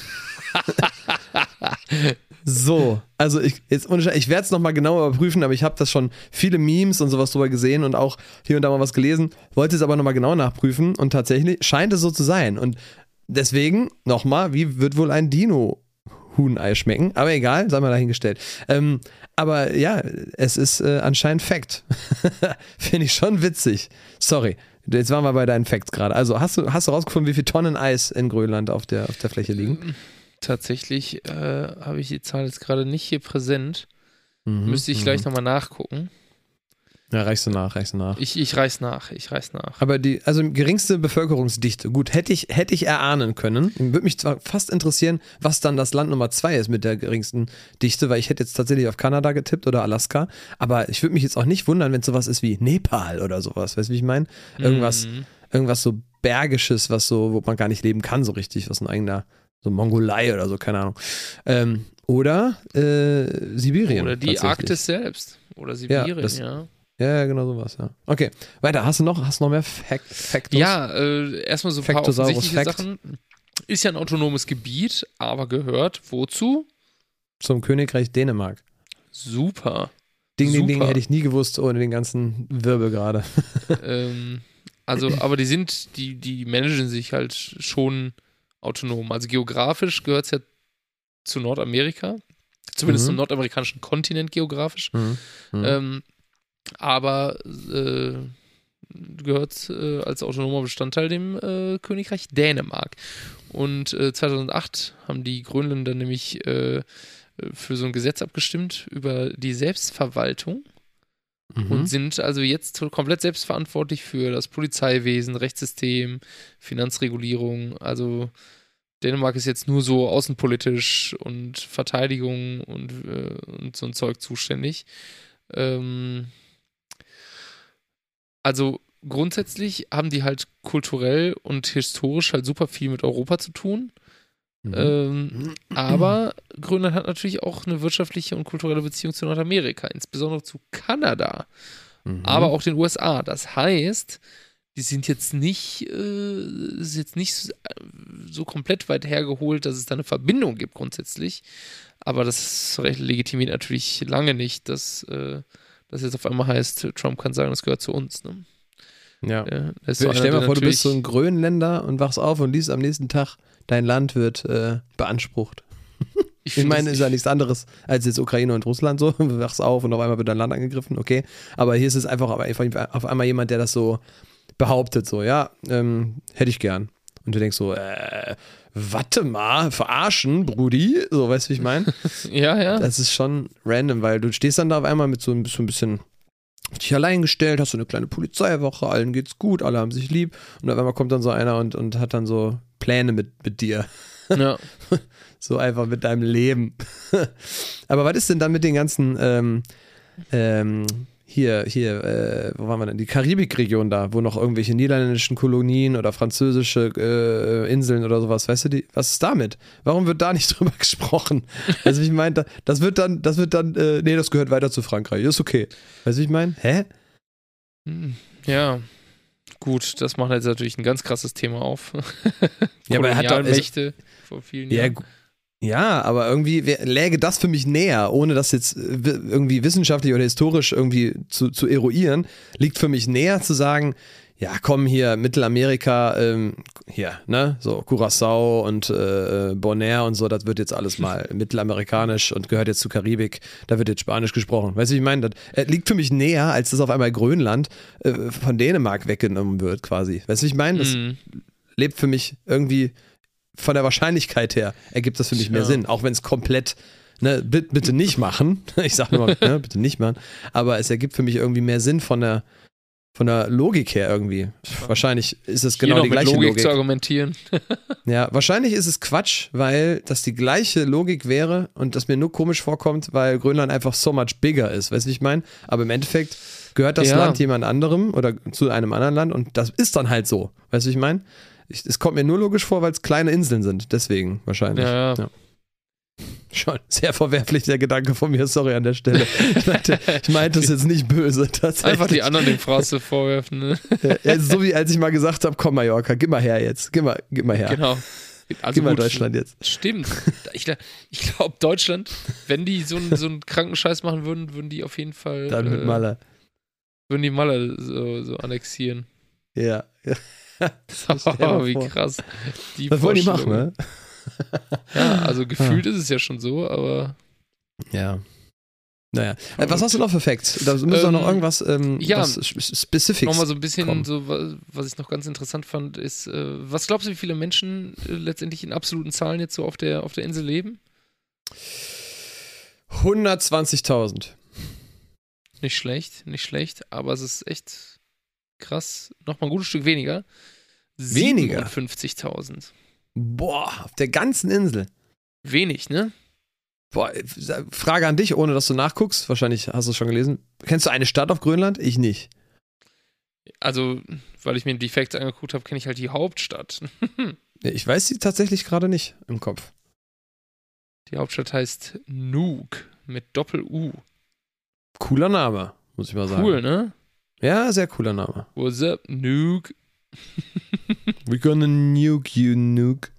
So, also ich werde es nochmal genauer überprüfen, aber ich habe das schon viele Memes und sowas drüber gesehen und auch hier und da mal was gelesen, wollte es aber nochmal genau nachprüfen und tatsächlich scheint es so zu sein. Und deswegen, nochmal, wie wird wohl ein Dino-Huhnei schmecken? Aber egal, sei mal dahingestellt. Aber ja, es ist anscheinend Fact. Finde ich schon witzig. Sorry, jetzt waren wir bei deinen Facts gerade. Also hast du rausgefunden, wie viele Tonnen Eis in Grönland auf der Fläche liegen? Tatsächlich habe ich die Zahl jetzt gerade nicht hier präsent. Müsste ich gleich nochmal nachgucken. Ja, reichst du nach. Ich reiß nach. Aber geringste Bevölkerungsdichte, gut, hätte ich erahnen können. Würde mich zwar fast interessieren, was dann das Land Nummer 2 ist mit der geringsten Dichte, weil ich hätte jetzt tatsächlich auf Kanada getippt oder Alaska, aber ich würde mich jetzt auch nicht wundern, wenn es sowas ist wie Nepal oder sowas, weißt du, wie ich meine? Irgendwas so Bergisches, wo man gar nicht leben kann so richtig, was ein eigener, so Mongolei oder so, keine Ahnung. Oder Sibirien. Oder die Arktis selbst. Oder Sibirien, ja. Ja, genau sowas, ja. Okay, weiter. Hast du noch mehr Factos? Ja, erstmal so ein paar offensichtliche Sachen. Ist ja ein autonomes Gebiet, aber gehört wozu? Zum Königreich Dänemark. Super. Ding, hätte ich nie gewusst ohne den ganzen Wirbel gerade. Aber die managen sich halt schon autonom. Also geografisch gehört es ja zu Nordamerika. Zumindest zum nordamerikanischen Kontinent geografisch. Aber gehört als autonomer Bestandteil dem Königreich Dänemark. Und 2008 haben die Grönländer nämlich für so ein Gesetz abgestimmt über die Selbstverwaltung und sind also jetzt komplett selbstverantwortlich für das Polizeiwesen, Rechtssystem, Finanzregulierung. Also Dänemark ist jetzt nur so außenpolitisch und Verteidigung und so ein Zeug zuständig. Also grundsätzlich haben die halt kulturell und historisch halt super viel mit Europa zu tun. Aber Grönland hat natürlich auch eine wirtschaftliche und kulturelle Beziehung zu Nordamerika, insbesondere zu Kanada, aber auch den USA. Das heißt, die sind jetzt nicht so komplett weit hergeholt, dass es da eine Verbindung gibt grundsätzlich. Aber das legitimiert natürlich lange nicht, dass das jetzt auf einmal heißt, Trump kann sagen, das gehört zu uns. Ne? Ja. Stell dir mal vor, du bist so ein Grönländer und wachst auf und liest am nächsten Tag, dein Land wird beansprucht. Ich meine, ist ja nichts anderes als jetzt Ukraine und Russland so. Du wachst auf und auf einmal wird dein Land angegriffen, okay. Aber hier ist es einfach auf einmal jemand, der das so behauptet, so, ja, hätte ich gern. Und du denkst so, warte mal, verarschen, Brudi? So, weißt du, wie ich meine? Ja. Das ist schon random, weil du stehst dann da auf einmal mit so ein bisschen dich allein gestellt, hast so eine kleine Polizeiwache, allen geht's gut, alle haben sich lieb und auf einmal kommt dann so einer und hat dann so Pläne mit dir. Ja. So einfach mit deinem Leben. Aber was ist denn dann mit den ganzen wo waren wir denn? Die Karibikregion da, wo noch irgendwelche niederländischen Kolonien oder französische Inseln oder sowas, weißt du, was ist damit? Warum wird da nicht drüber gesprochen? Also ich meine, das wird dann, nee, das gehört weiter zu Frankreich, ist okay. Weißt du, ich meine? Hä? Ja, gut, das macht jetzt natürlich ein ganz krasses Thema auf. Ja, aber er hat doch Mächte vor vielen Jahren. Ja, aber irgendwie läge das für mich näher, ohne das jetzt irgendwie wissenschaftlich oder historisch irgendwie zu eruieren, liegt für mich näher zu sagen, ja komm hier, Mittelamerika, hier, ne, so Curaçao und Bonaire und so, das wird jetzt alles mal mittelamerikanisch und gehört jetzt zur Karibik, da wird jetzt Spanisch gesprochen. Weißt du, ich meine, das liegt für mich näher, als dass auf einmal Grönland von Dänemark weggenommen wird quasi. Weißt du, ich meine, das lebt für mich irgendwie von der Wahrscheinlichkeit her ergibt das für mich mehr Sinn, auch wenn es komplett, ne, bitte nicht machen, ich sag nur mal, ne, bitte nicht machen, aber es ergibt für mich irgendwie mehr Sinn von von der Logik her irgendwie. Wahrscheinlich ist es genau die gleiche Logik zu argumentieren. Ja, wahrscheinlich ist es Quatsch, weil das die gleiche Logik wäre und das mir nur komisch vorkommt, weil Grönland einfach so much bigger ist, weißt du, wie ich meine? Aber im Endeffekt gehört das Land jemand anderem oder zu einem anderen Land und das ist dann halt so, weißt du, wie ich meine? Es kommt mir nur logisch vor, weil es kleine Inseln sind, deswegen wahrscheinlich. Ja. Schon sehr verwerflich der Gedanke von mir, sorry an der Stelle. Ich meinte das jetzt nicht böse. Einfach die anderen den Phrasen vorwerfen. Ne? Ja, so wie als ich mal gesagt habe, komm Mallorca, gib mal her jetzt, gib mal her. Genau. Also gib mal Deutschland jetzt. Stimmt. Ich glaube Deutschland, wenn die so einen kranken Scheiß machen würden, würden die auf jeden Fall dann mit Malle. Würden die Malle so annexieren. Ja. Wie krass. Was wollen die machen, ne? Ja, also gefühlt ist es ja schon so, aber. Ja. Naja. Was hast du noch für Facts? Da muss doch noch irgendwas Specifics nochmal so ein bisschen, kommen. so, was ich noch ganz interessant fand, ist, was glaubst du, wie viele Menschen letztendlich in absoluten Zahlen jetzt so auf der Insel leben? 120.000. Nicht schlecht, aber es ist echt krass. Nochmal ein gutes Stück weniger. 57.000. Boah, auf der ganzen Insel. Wenig, ne? Boah, Frage an dich, ohne dass du nachguckst. Wahrscheinlich hast du es schon gelesen. Kennst du eine Stadt auf Grönland? Ich nicht. Also, weil ich mir die Facts angeguckt habe, kenne ich halt die Hauptstadt. Ich weiß sie tatsächlich gerade nicht im Kopf. Die Hauptstadt heißt Nuuk mit Doppel-U. Cooler Name, muss ich mal sagen. Cool, ne? Ja, sehr cooler Name. What's up, Nuuk? We're gonna nuke you, Nuuk.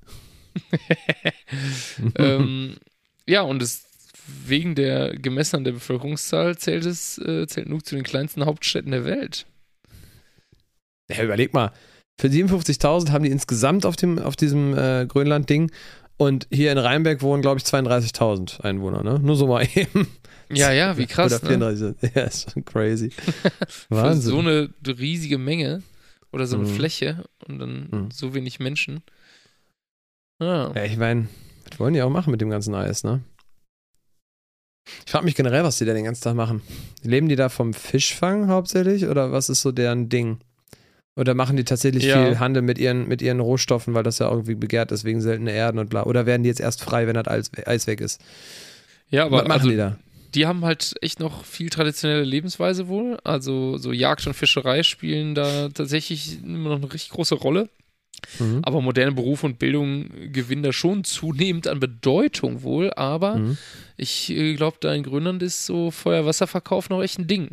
Ja, und wegen der gemessen an der Bevölkerungszahl zählt Nuuk zu den kleinsten Hauptstädten der Welt. Ja, überleg mal, für 57.000 haben die insgesamt auf diesem Grönland-Ding und hier in Rheinberg wohnen, glaube ich, 32.000 Einwohner, ne? Nur so mal eben. Ja, wie krass, oder 34. Ne? Ja, ist schon crazy. Wahnsinn. Für so eine riesige Menge oder so eine Fläche und dann so wenig Menschen. Ja, ich meine, was wollen die auch machen mit dem ganzen Eis, ne? Ich frage mich generell, was die da den ganzen Tag machen. Leben die da vom Fischfang hauptsächlich oder was ist so deren Ding? Oder machen die tatsächlich viel Handel mit ihren Rohstoffen, weil das ja irgendwie begehrt ist wegen seltener Erden und bla? Oder werden die jetzt erst frei, wenn das Eis weg ist? Ja, aber was machen die da? Die haben halt echt noch viel traditionelle Lebensweise wohl. Also so Jagd und Fischerei spielen da tatsächlich immer noch eine richtig große Rolle. Aber moderne Berufe und Bildung gewinnen da schon zunehmend an Bedeutung wohl. Aber ich glaube, da in Grönland ist so Feuerwasserverkauf noch echt ein Ding.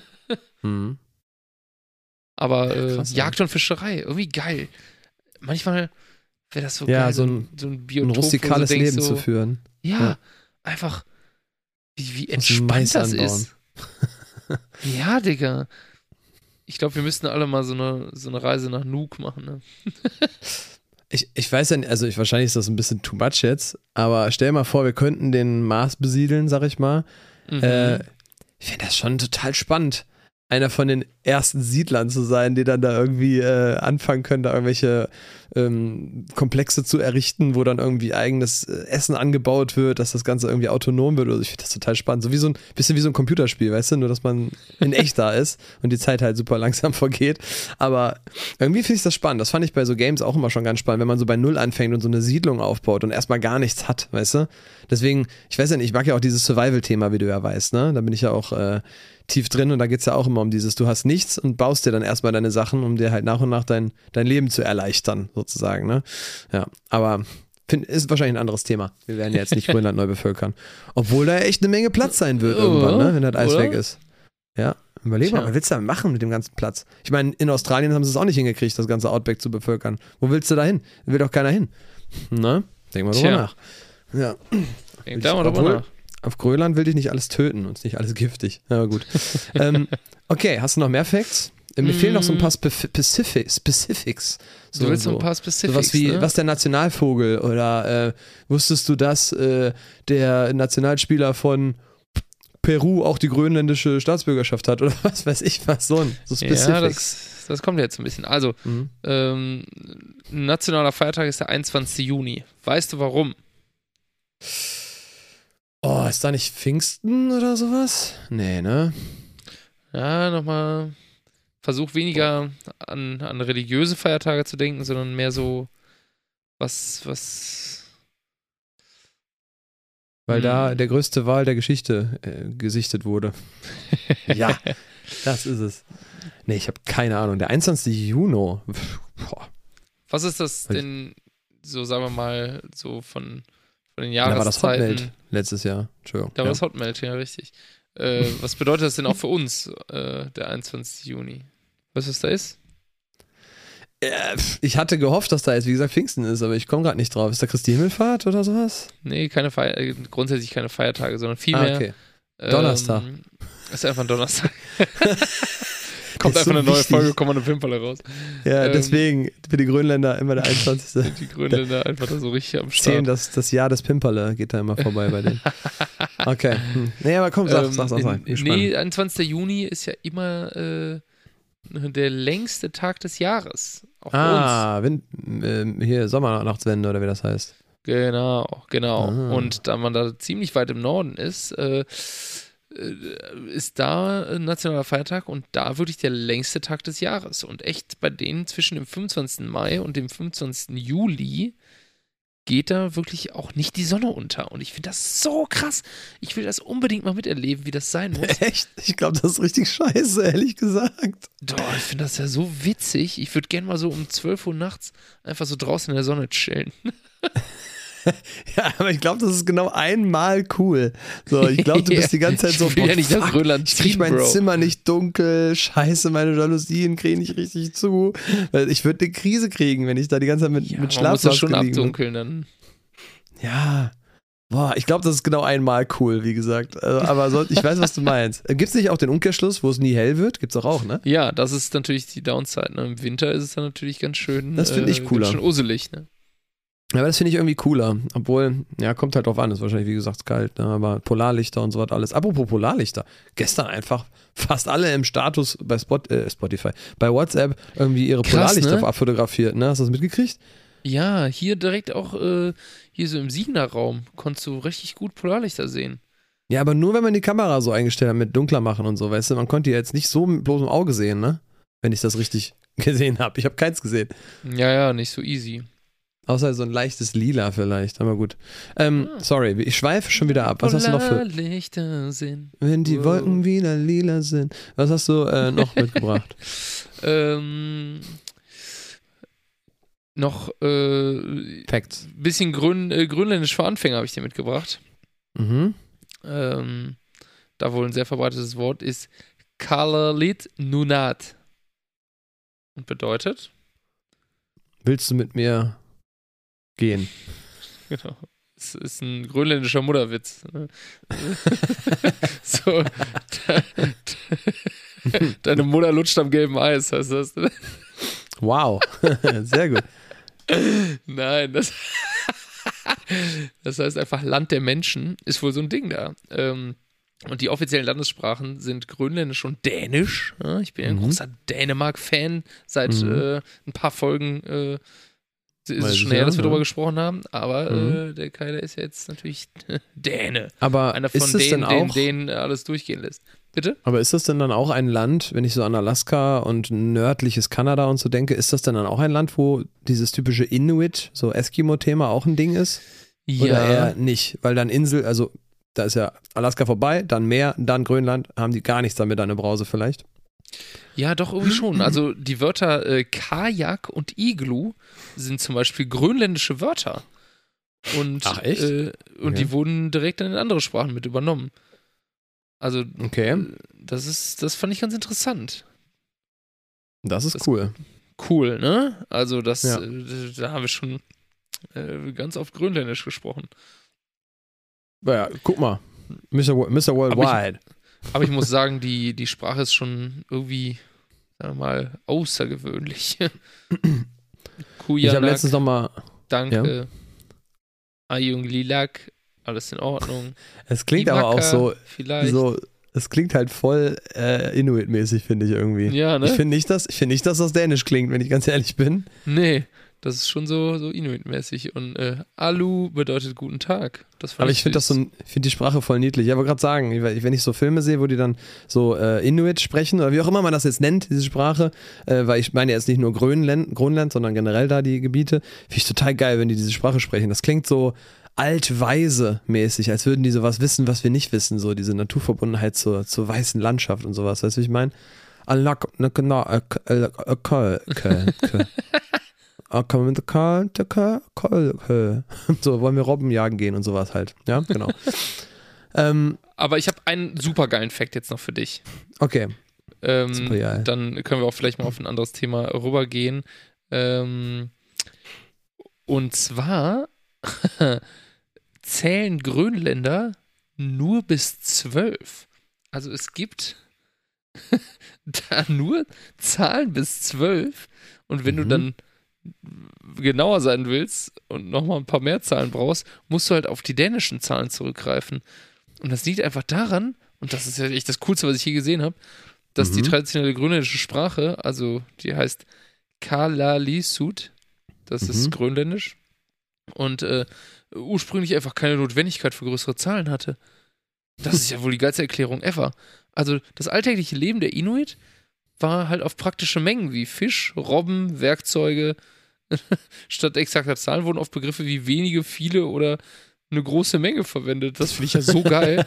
Aber krass, Jagd und Fischerei, irgendwie geil. Manchmal wäre das so geil, so ein Biotop, ein rustikales Leben so, zu führen. Ja, einfach wie entspannt das ist. Ja, Digga. Ich glaube, wir müssten alle mal so eine Reise nach Nuuk machen, ne? Ich weiß ja nicht, also wahrscheinlich ist das ein bisschen too much jetzt, aber stell dir mal vor, wir könnten den Mars besiedeln, sag ich mal. Ich finde das schon total spannend, einer von den ersten Siedlern zu sein, die dann da irgendwie anfangen können, da irgendwelche Komplexe zu errichten, wo dann irgendwie eigenes Essen angebaut wird, dass das Ganze irgendwie autonom wird. Also ich finde das total spannend. So wie ein bisschen wie so ein Computerspiel, weißt du? Nur, dass man in echt da ist und die Zeit halt super langsam vergeht. Aber irgendwie finde ich das spannend. Das fand ich bei so Games auch immer schon ganz spannend, wenn man so bei Null anfängt und so eine Siedlung aufbaut und erstmal gar nichts hat, weißt du? Deswegen, ich weiß ja nicht, ich mag ja auch dieses Survival-Thema, wie du ja weißt, ne? Da bin ich ja auch tief drin und da geht es ja auch immer um dieses, du hast nichts und baust dir dann erstmal deine Sachen, um dir halt nach und nach dein Leben zu erleichtern, sozusagen, ne? Ja, aber ist wahrscheinlich ein anderes Thema. Wir werden ja jetzt nicht Grönland neu bevölkern. Obwohl da echt eine Menge Platz sein wird irgendwann, ne? Wenn das Eis weg ist. Ja, überleg mal, was willst du da machen mit dem ganzen Platz? Ich meine, in Australien haben sie es auch nicht hingekriegt, das ganze Outback zu bevölkern. Wo willst du da hin? Da will doch keiner hin. Ne? Denk mal drüber nach. Ja. Denk da mal drüber nach. Auf Grönland will dich nicht alles töten und ist nicht alles giftig. Aber gut. Okay, hast du noch mehr Facts? Mir fehlen noch so ein paar Specifics. Du willst so ein paar Specifics, sowas wie, ne? was der Nationalvogel oder wusstest du, dass der Nationalspieler von Peru auch die grönländische Staatsbürgerschaft hat oder was weiß ich was, so Specifics. Ja, das kommt jetzt ein bisschen. Also, nationaler Feiertag ist der 21. Juni. Weißt du warum? Oh, ist da nicht Pfingsten oder sowas? Nee, ne? Ja, nochmal versuche weniger an religiöse Feiertage zu denken, sondern mehr so was weil da der größte Wal der Geschichte gesichtet wurde. Ja, das ist es. Nee, ich habe keine Ahnung. Der 21. Juni. Boah. Was ist das denn, so sagen wir mal, so von den Jahreszeiten? Da war das Hotmelt letztes Jahr. Entschuldigung. Da war das Hotmelt, ja, richtig. Was bedeutet das denn auch für uns, der 21. Juni? Weißt du, was da ist? Ich hatte gehofft, dass da jetzt, wie gesagt, Pfingsten ist, aber ich komme gerade nicht drauf. Ist da Christi Himmelfahrt oder sowas? Nee, grundsätzlich keine Feiertage, sondern vielmehr. Okay. Donnerstag. Ist einfach ein Donnerstag. Kommt einfach so eine neue Folge, kommt eine Pimperle raus. Ja, deswegen für die Grönländer immer der 21. Die Grönländer einfach da so richtig am Start. Zählen das Jahr des Pimperle geht da immer vorbei bei denen. Okay. Nee, aber komm, sag. Nee, 21. Juni ist ja immer der längste Tag des Jahres. Auch bei uns. Hier Sommernachtswende oder wie das heißt. Genau. Und da man da ziemlich weit im Norden ist da ein nationaler Feiertag und da wirklich der längste Tag des Jahres. Und echt bei denen zwischen dem 25. Mai und dem 25. Juli geht da wirklich auch nicht die Sonne unter. Und ich finde das so krass. Ich will das unbedingt mal miterleben, wie das sein muss. Echt? Ich glaube, das ist richtig scheiße, ehrlich gesagt. Doch, ich finde das ja so witzig. Ich würde gerne mal so um 12 Uhr nachts einfach so draußen in der Sonne chillen. Ja, aber ich glaube, das ist genau einmal cool. So, ich glaube, du bist die ganze Zeit so, ich will ja nicht nach Grönland ich kriege mein Zimmer nicht dunkel, scheiße, meine Jalousien kriegen nicht richtig zu. Ich würde eine Krise kriegen, wenn ich da die ganze Zeit mit Schlafmaske liege. Man muss das schon abdunkeln dann. Ja, boah, ich glaube, das ist genau einmal cool, wie gesagt. Aber ich weiß, was du meinst. Gibt es nicht auch den Umkehrschluss, wo es nie hell wird? Gibt's auch, ne? Ja, das ist natürlich die Downside. Ne? Im Winter ist es dann natürlich ganz schön. Das finde ich cooler. Ganz schön usselig, ne? Ja, aber das finde ich irgendwie cooler. Obwohl, ja, kommt halt drauf an. Ist wahrscheinlich, wie gesagt, kalt. Ne? Aber Polarlichter und so was alles. Apropos Polarlichter. Gestern einfach fast alle im Status bei Spotify, bei WhatsApp irgendwie ihre Polarlichter abfotografiert. Ne? Hast du das mitgekriegt? Ja, hier direkt auch hier so im Siegener Raum konntest du richtig gut Polarlichter sehen. Ja, aber nur, wenn man die Kamera so eingestellt hat mit dunkler machen und so, weißt du? Man konnte die jetzt nicht so mit bloßem Auge sehen, ne? Wenn ich das richtig gesehen habe. Ich habe keins gesehen. Ja, nicht so easy. Außer so ein leichtes Lila vielleicht, aber gut. Sorry, ich schweife schon wieder ab. Was hast du noch für... Lichter sind. Wenn die Wolken wieder lila sind. Was hast du noch mitgebracht? Noch Facts. Bisschen grönländisch für Anfänger habe ich dir mitgebracht. Mhm. Da wohl ein sehr verbreitetes Wort ist Kalalit Nunat. Und bedeutet? Willst du mit mir gehen? Genau. Es ist ein grönländischer Mutterwitz. So, deine Mutter lutscht am gelben Eis, heißt das. Wow, sehr gut. Nein, das heißt einfach Land der Menschen, ist wohl so ein Ding da. Und die offiziellen Landessprachen sind Grönländisch und Dänisch. Ich bin ja ein großer Dänemark-Fan. Seit ein paar Folgen ist es schon her, dass wir darüber gesprochen haben. Aber der Kai, der ist ja jetzt natürlich Däne. Aber einer von denen alles durchgehen lässt. Bitte? Aber ist das denn dann auch ein Land, wenn ich so an Alaska und nördliches Kanada und so denke, ist das denn dann auch ein Land, wo dieses typische Inuit, so Eskimo-Thema auch ein Ding ist? Ja. Oder eher nicht? Weil dann Insel, also da ist ja Alaska vorbei, dann Meer, dann Grönland, haben die gar nichts damit an der Brause vielleicht? Ja, doch, irgendwie schon. Also die Wörter Kajak und Iglu sind zum Beispiel grönländische Wörter. Und, ach, echt? Und die wurden direkt in andere Sprachen mit übernommen. Also, okay. Das fand ich ganz interessant. Das ist cool. Cool, ne? Also da haben wir schon ganz oft Grönländisch gesprochen. Ja, guck mal. Mr. Worldwide. Aber ich muss sagen, die Sprache ist schon irgendwie, sagen wir mal, außergewöhnlich. Kujanak, ich habe letztens nochmal... Danke. Ja. Ayung Lilak, alles in Ordnung. Es klingt aber auch so, es klingt halt voll Inuit-mäßig, finde ich irgendwie. Ja, ne? Ich finde nicht, dass das Dänisch klingt, wenn ich ganz ehrlich bin. Nee, Das ist schon so Inuit-mäßig. Und Alu bedeutet guten Tag. Aber ich finde die Sprache voll niedlich. Ich wollte gerade sagen, wenn ich so Filme sehe, wo die dann so Inuit sprechen oder wie auch immer man das jetzt nennt, diese Sprache, weil ich meine jetzt nicht nur Grönland, sondern generell da die Gebiete, finde ich total geil, wenn die diese Sprache sprechen. Das klingt so altweise-mäßig, als würden die sowas wissen, was wir nicht wissen, so diese Naturverbundenheit zur weißen Landschaft und sowas. Weißt du, wie ich meine? So, wollen wir Robben jagen gehen und sowas halt. Ja, genau. Aber ich habe einen super geilen Fact jetzt noch für dich. Okay. Super geil. Dann können wir auch vielleicht mal auf ein anderes Thema rübergehen. Und zwar zählen Grönländer nur bis 12. Also es gibt da nur Zahlen bis 12. Und wenn du dann genauer sein willst und nochmal ein paar mehr Zahlen brauchst, musst du halt auf die dänischen Zahlen zurückgreifen. Und das liegt einfach daran, und das ist ja echt das Coolste, was ich je gesehen habe, dass die traditionelle grönländische Sprache, also die heißt Kalaallisut, das ist grönländisch, und ursprünglich einfach keine Notwendigkeit für größere Zahlen hatte. Das ist ja wohl die geilste Erklärung ever. Also das alltägliche Leben der Inuit war halt auf praktische Mengen wie Fisch, Robben, Werkzeuge. Statt exakter Zahlen wurden oft Begriffe wie wenige, viele oder eine große Menge verwendet. Das finde ich ja so geil.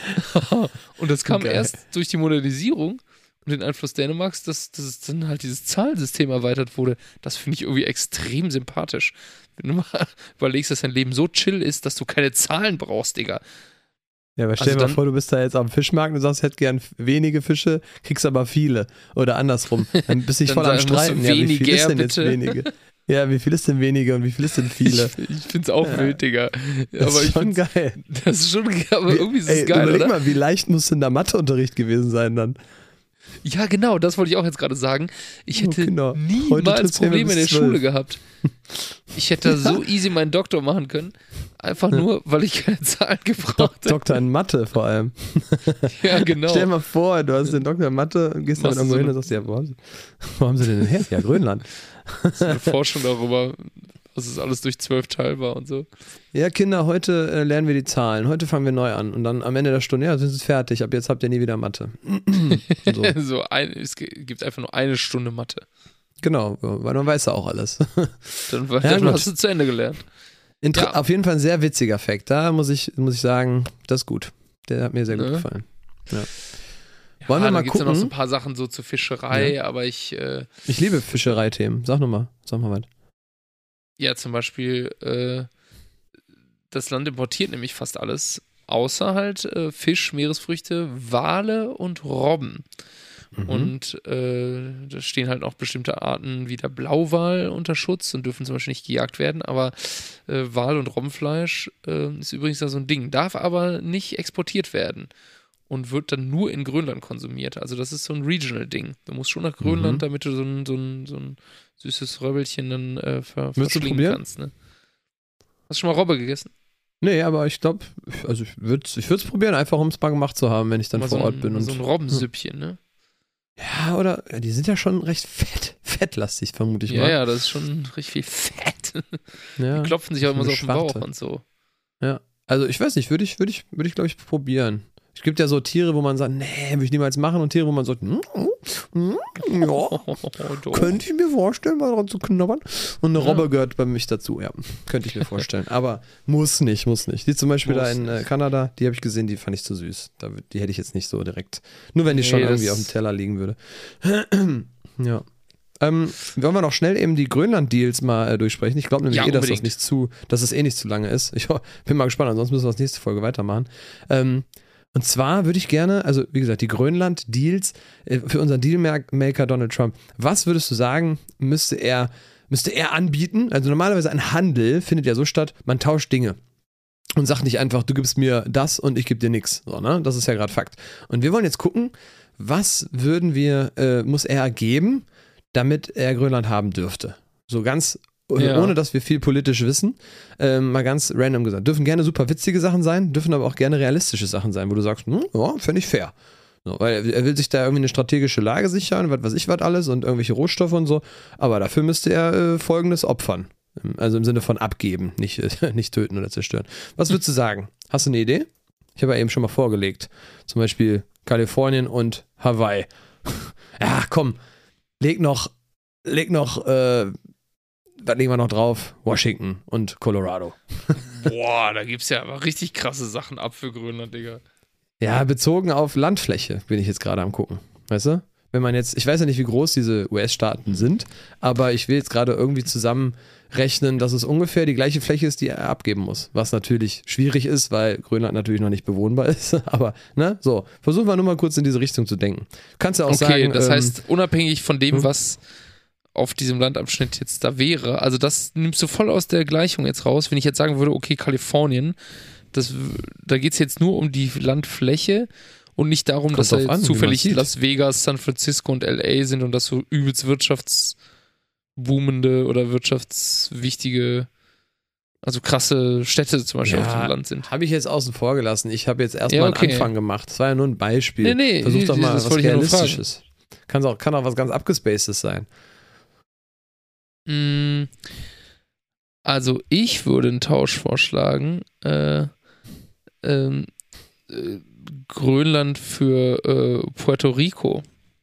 Und das kam erst durch die Modernisierung und den Einfluss Dänemarks, dass dann halt dieses Zahlensystem erweitert wurde. Das finde ich irgendwie extrem sympathisch. Wenn du mal überlegst, dass dein Leben so chill ist, dass du keine Zahlen brauchst, Digga. Ja, aber stell dir mal vor, du bist da jetzt am Fischmarkt und sagst, ich hätte gern wenige Fische, kriegst aber viele. Oder andersrum. Dann bist du voll am Streiten. Ja, wie viel ist denn jetzt wenige? Ja, wie viel ist denn wenige und wie viel ist denn viele? Ich find's auch wild, Digga. Das ist schon geil. Das ist schon geil, aber irgendwie ist es geil, überleg oder? Mal, wie leicht muss denn der Matheunterricht gewesen sein dann? Ja, genau, das wollte ich auch jetzt gerade sagen. Ich hätte niemals Probleme in der Schule gehabt. Ich hätte da so easy meinen Doktor machen können. Einfach nur, weil ich keine Zahlen gebraucht habe. Doktor in Mathe vor allem. Ja, genau. Stell dir mal vor, du hast den Doktor in Mathe und gehst dann irgendwo hin und sagst, ja, wo haben sie denn her? Ja, Grönland. Das ist eine Forschung darüber, was es alles durch 12 teilbar und so. Ja, Kinder, heute lernen wir die Zahlen. Heute fangen wir neu an. Und dann am Ende der Stunde, ja, sind sie fertig. Ab jetzt habt ihr nie wieder Mathe. So. Es gibt einfach nur eine Stunde Mathe. Genau, weil man weiß ja auch alles. Dann hast du zu Ende gelernt. Auf jeden Fall ein sehr witziger Fact. Da muss ich sagen, das ist gut. Der hat mir sehr gut gefallen. Ja. Wollen wir mal gucken? Ja noch so ein paar Sachen so zur Fischerei, aber ich liebe Fischereithemen. Sag mal weiter. Ja, zum Beispiel, das Land importiert nämlich fast alles, außer halt Fisch, Meeresfrüchte, Wale und Robben. Und da stehen halt auch bestimmte Arten wie der Blauwal unter Schutz und dürfen zum Beispiel nicht gejagt werden, aber Wal- und Robbenfleisch ist übrigens da so ein Ding, darf aber nicht exportiert werden und wird dann nur in Grönland konsumiert. Also das ist so ein Regional-Ding. Du musst schon nach Grönland, damit du so ein süßes Röbbelchen dann verschlingen kannst. Ne? Hast du schon mal Robbe gegessen? Nee, aber ich glaube, also ich würde es probieren, einfach um es mal gemacht zu haben, wenn ich dann vor Ort bin. So ein Robbensüppchen, ne? Ja, oder die sind ja schon recht fettlastig, vermute ich mal. Ja, das ist schon richtig viel Fett. Ja, die klopfen sich auch immer so auf den Bauch und so. Ja, also ich weiß nicht, würde ich glaube ich probieren. Es gibt ja so Tiere, wo man sagt, nee, würde ich niemals machen, und Tiere, wo man sagt, ja, könnte ich mir vorstellen, mal dran zu knabbern. Und eine Robbe gehört bei mich dazu, ja, könnte ich mir vorstellen. Aber muss nicht. Die zum Beispiel da in Kanada, die habe ich gesehen, die fand ich zu süß. Die hätte ich jetzt nicht so direkt, nur wenn die schon irgendwie auf dem Teller liegen würde. Ja. Wollen wir noch schnell eben die Grönland-Deals mal durchsprechen? Ich glaube nämlich dass es nicht zu lange ist. Ich bin mal gespannt, ansonsten müssen wir das nächste Folge weitermachen. Und zwar würde ich gerne, also wie gesagt, die Grönland-Deals für unseren Dealmaker Donald Trump, was würdest du sagen, müsste er anbieten? Also normalerweise ein Handel findet ja so statt, man tauscht Dinge und sagt nicht einfach, du gibst mir das und ich gebe dir nichts. So, ne? Das ist ja gerade Fakt. Und wir wollen jetzt gucken, was muss er geben, damit er Grönland haben dürfte. So ganz ohne dass wir viel politisch wissen, mal ganz random gesagt. Dürfen gerne super witzige Sachen sein, dürfen aber auch gerne realistische Sachen sein, wo du sagst, ja, fände ich fair. So, weil er will sich da irgendwie eine strategische Lage sichern, was weiß ich was alles und irgendwelche Rohstoffe und so. Aber dafür müsste er Folgendes opfern. Also im Sinne von abgeben, nicht töten oder zerstören. Was würdest du sagen? Hast du eine Idee? Ich habe ja eben schon mal vorgelegt. Zum Beispiel Kalifornien und Hawaii. Ja, komm. Leg noch, was legen wir noch drauf? Washington und Colorado. Boah, da gibt's ja aber richtig krasse Sachen ab für Grönland, Digga. Ja, bezogen auf Landfläche bin ich jetzt gerade am gucken. Weißt du? Wenn man jetzt, ich weiß ja nicht, wie groß diese US-Staaten sind, aber ich will jetzt gerade irgendwie zusammenrechnen, dass es ungefähr die gleiche Fläche ist, die er abgeben muss. Was natürlich schwierig ist, weil Grönland natürlich noch nicht bewohnbar ist. Aber, ne, so, versuchen wir nur mal kurz in diese Richtung zu denken. Kannst du auch sagen. Okay, das heißt, unabhängig von dem, was auf diesem Landabschnitt jetzt da wäre, also das nimmst du voll aus der Gleichung jetzt raus, wenn ich jetzt sagen würde, okay, Kalifornien, da geht es jetzt nur um die Landfläche und nicht darum, dass da jetzt zufällig Las Vegas, San Francisco und LA sind und das so übelst wirtschaftsboomende oder wirtschaftswichtige, also krasse Städte zum Beispiel auf dem Land sind. Habe ich jetzt außen vor gelassen. Ich habe jetzt erstmal einen Anfang gemacht. Das war ja nur ein Beispiel. Nee, versuch doch mal was Realistisches. Kann auch was ganz Abgespacedes sein. Also ich würde einen Tausch vorschlagen. Grönland für Puerto Rico.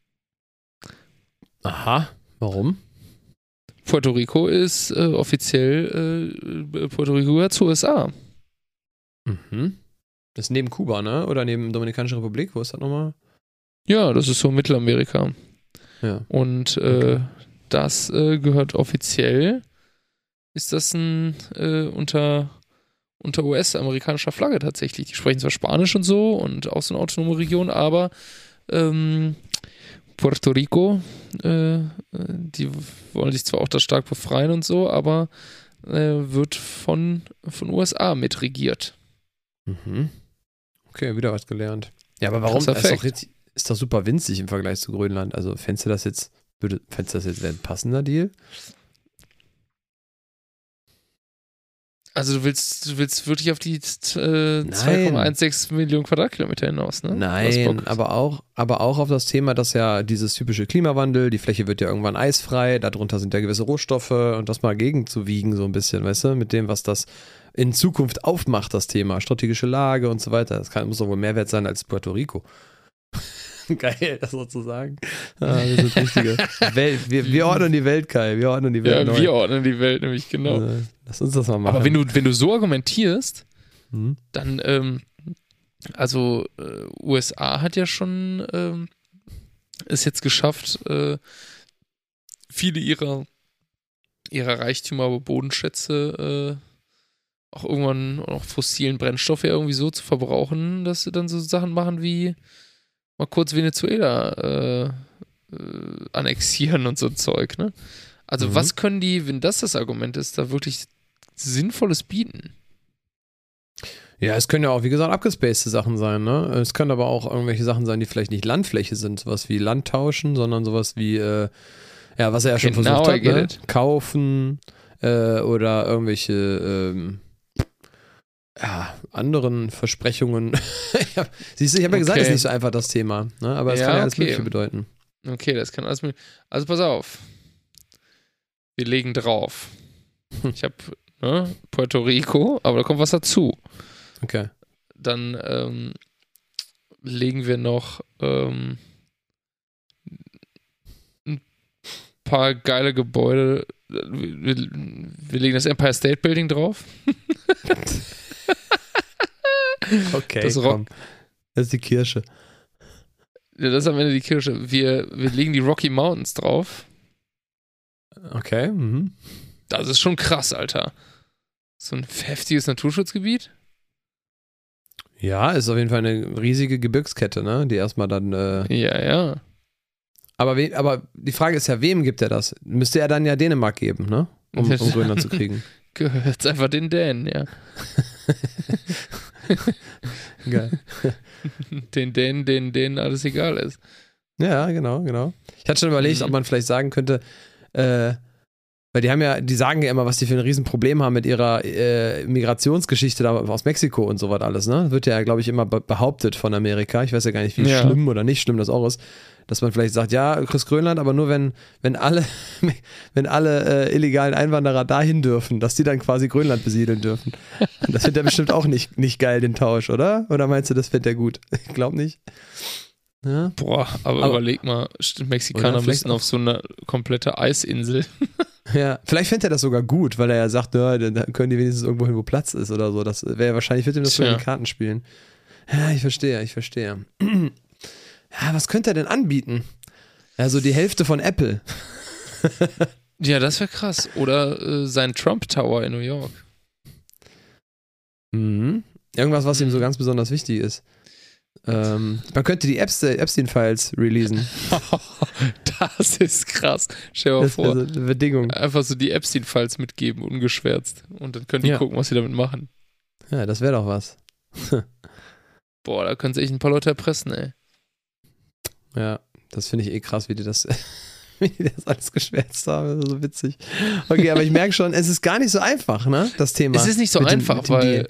Aha, warum? Puerto Rico ist offiziell, Puerto Rico gehört zur USA. Mhm. Das ist neben Kuba, ne? Oder neben Dominikanische Republik? Wo ist das nochmal? Ja, das ist so Mittelamerika. Ja. Und das gehört offiziell, ist das ein unter US-amerikanischer Flagge tatsächlich. Die sprechen zwar Spanisch und so und auch so eine autonome Region, aber Puerto Rico, die wollen sich zwar auch da stark befreien und so, aber wird von USA mitregiert. Mhm. Okay, wieder was gelernt. Ja, aber warum? Ist doch super winzig im Vergleich zu Grönland. Also fändest du das jetzt ein passender Deal? Also du willst wirklich auf die 2,16 Millionen Quadratkilometer hinaus, ne? Nein, aber auch auf das Thema, dass ja dieses typische Klimawandel, die Fläche wird ja irgendwann eisfrei, darunter sind ja gewisse Rohstoffe und das mal gegenzuwiegen so ein bisschen, weißt du, mit dem, was das in Zukunft aufmacht, das Thema, strategische Lage und so weiter. Das muss doch wohl mehr wert sein als Puerto Rico. Geil, das sozusagen. Wir sind richtige wir ordnen die Welt, Kai. Wir ordnen die Welt neu. Wir ordnen die Welt nämlich, genau. Lass uns das mal machen. Aber wenn du so argumentierst, dann, USA hat ja schon es jetzt geschafft, viele ihrer Reichtümer, aber Bodenschätze auch irgendwann auch fossilen Brennstoffe irgendwie so zu verbrauchen, dass sie dann so Sachen machen wie mal kurz Venezuela annexieren und so ein Zeug, ne? Also was können die, wenn das Argument ist, da wirklich Sinnvolles bieten? Ja, es können ja auch, wie gesagt, abgespacede Sachen sein, ne? Es können aber auch irgendwelche Sachen sein, die vielleicht nicht Landfläche sind, sowas wie Land tauschen, sondern sowas wie, was er ja schon versucht hat, ne? Kaufen oder irgendwelche anderen Versprechungen. Siehst du, ich habe ja gesagt, das ist nicht so einfach das Thema, ne? Aber es kann ja alles Mögliche bedeuten. Okay, das kann alles Mögliche. Also pass auf. Wir legen drauf. Ich habe Puerto Rico, aber da kommt was dazu. Okay. Dann legen wir noch ein paar geile Gebäude. Wir legen das Empire State Building drauf. Okay, das ist die Kirsche. Ja, das ist am Ende die Kirsche. Wir legen die Rocky Mountains drauf. Okay. Mhm. Das ist schon krass, Alter. So ein heftiges Naturschutzgebiet. Ja, ist auf jeden Fall eine riesige Gebirgskette, ne? Die erstmal dann. Ja. Aber die Frage ist ja, wem gibt er das? Müsste er dann ja Dänemark geben, ne? Um Grönland zu kriegen. Gehört einfach den Dänen, ja. Geil. Den Dänen alles egal ist. Ja, genau. Ich hatte schon überlegt, ob man vielleicht sagen könnte, Weil die sagen ja immer, was die für ein Riesenproblem haben mit ihrer Migrationsgeschichte da aus Mexiko und sowas alles, ne? Wird ja, glaube ich, immer behauptet von Amerika. Ich weiß ja gar nicht, wie schlimm oder nicht schlimm das auch ist. Dass man vielleicht sagt, ja, du kriegst Grönland, aber nur wenn alle illegalen Einwanderer dahin dürfen, dass die dann quasi Grönland besiedeln dürfen. Das findet er bestimmt auch nicht geil, den Tausch, oder? Oder meinst du, das findet er gut? Ich glaube nicht. Ja? Boah, aber überleg mal, Mexikaner müssen auf so eine komplette Eisinsel. Ja, vielleicht fände er das sogar gut, weil er ja sagt, ja, dann können die wenigstens irgendwo hin, wo Platz ist oder so. Das wäre wahrscheinlich, wird ihm das so in die Karten spielen. Ja, ich verstehe. Ja, was könnte er denn anbieten? Also die Hälfte von Apple. Ja, das wäre krass. Oder sein Trump Tower in New York. Mhm. Irgendwas, was ihm so ganz besonders wichtig ist. Man könnte die Epstein-Files releasen. Das ist krass. Stell dir mal vor. Das ist eine Bedingung. Einfach so die Epstein-Files mitgeben, ungeschwärzt. Und dann können die gucken, was sie damit machen. Ja, das wäre doch was. Boah, da können sie echt ein paar Leute erpressen, ey. Ja, das finde ich krass, wie die das alles geschwärzt haben. Das ist so witzig. Okay, aber ich merke schon, es ist gar nicht so einfach, ne? Das Thema. Es ist nicht so einfach, weil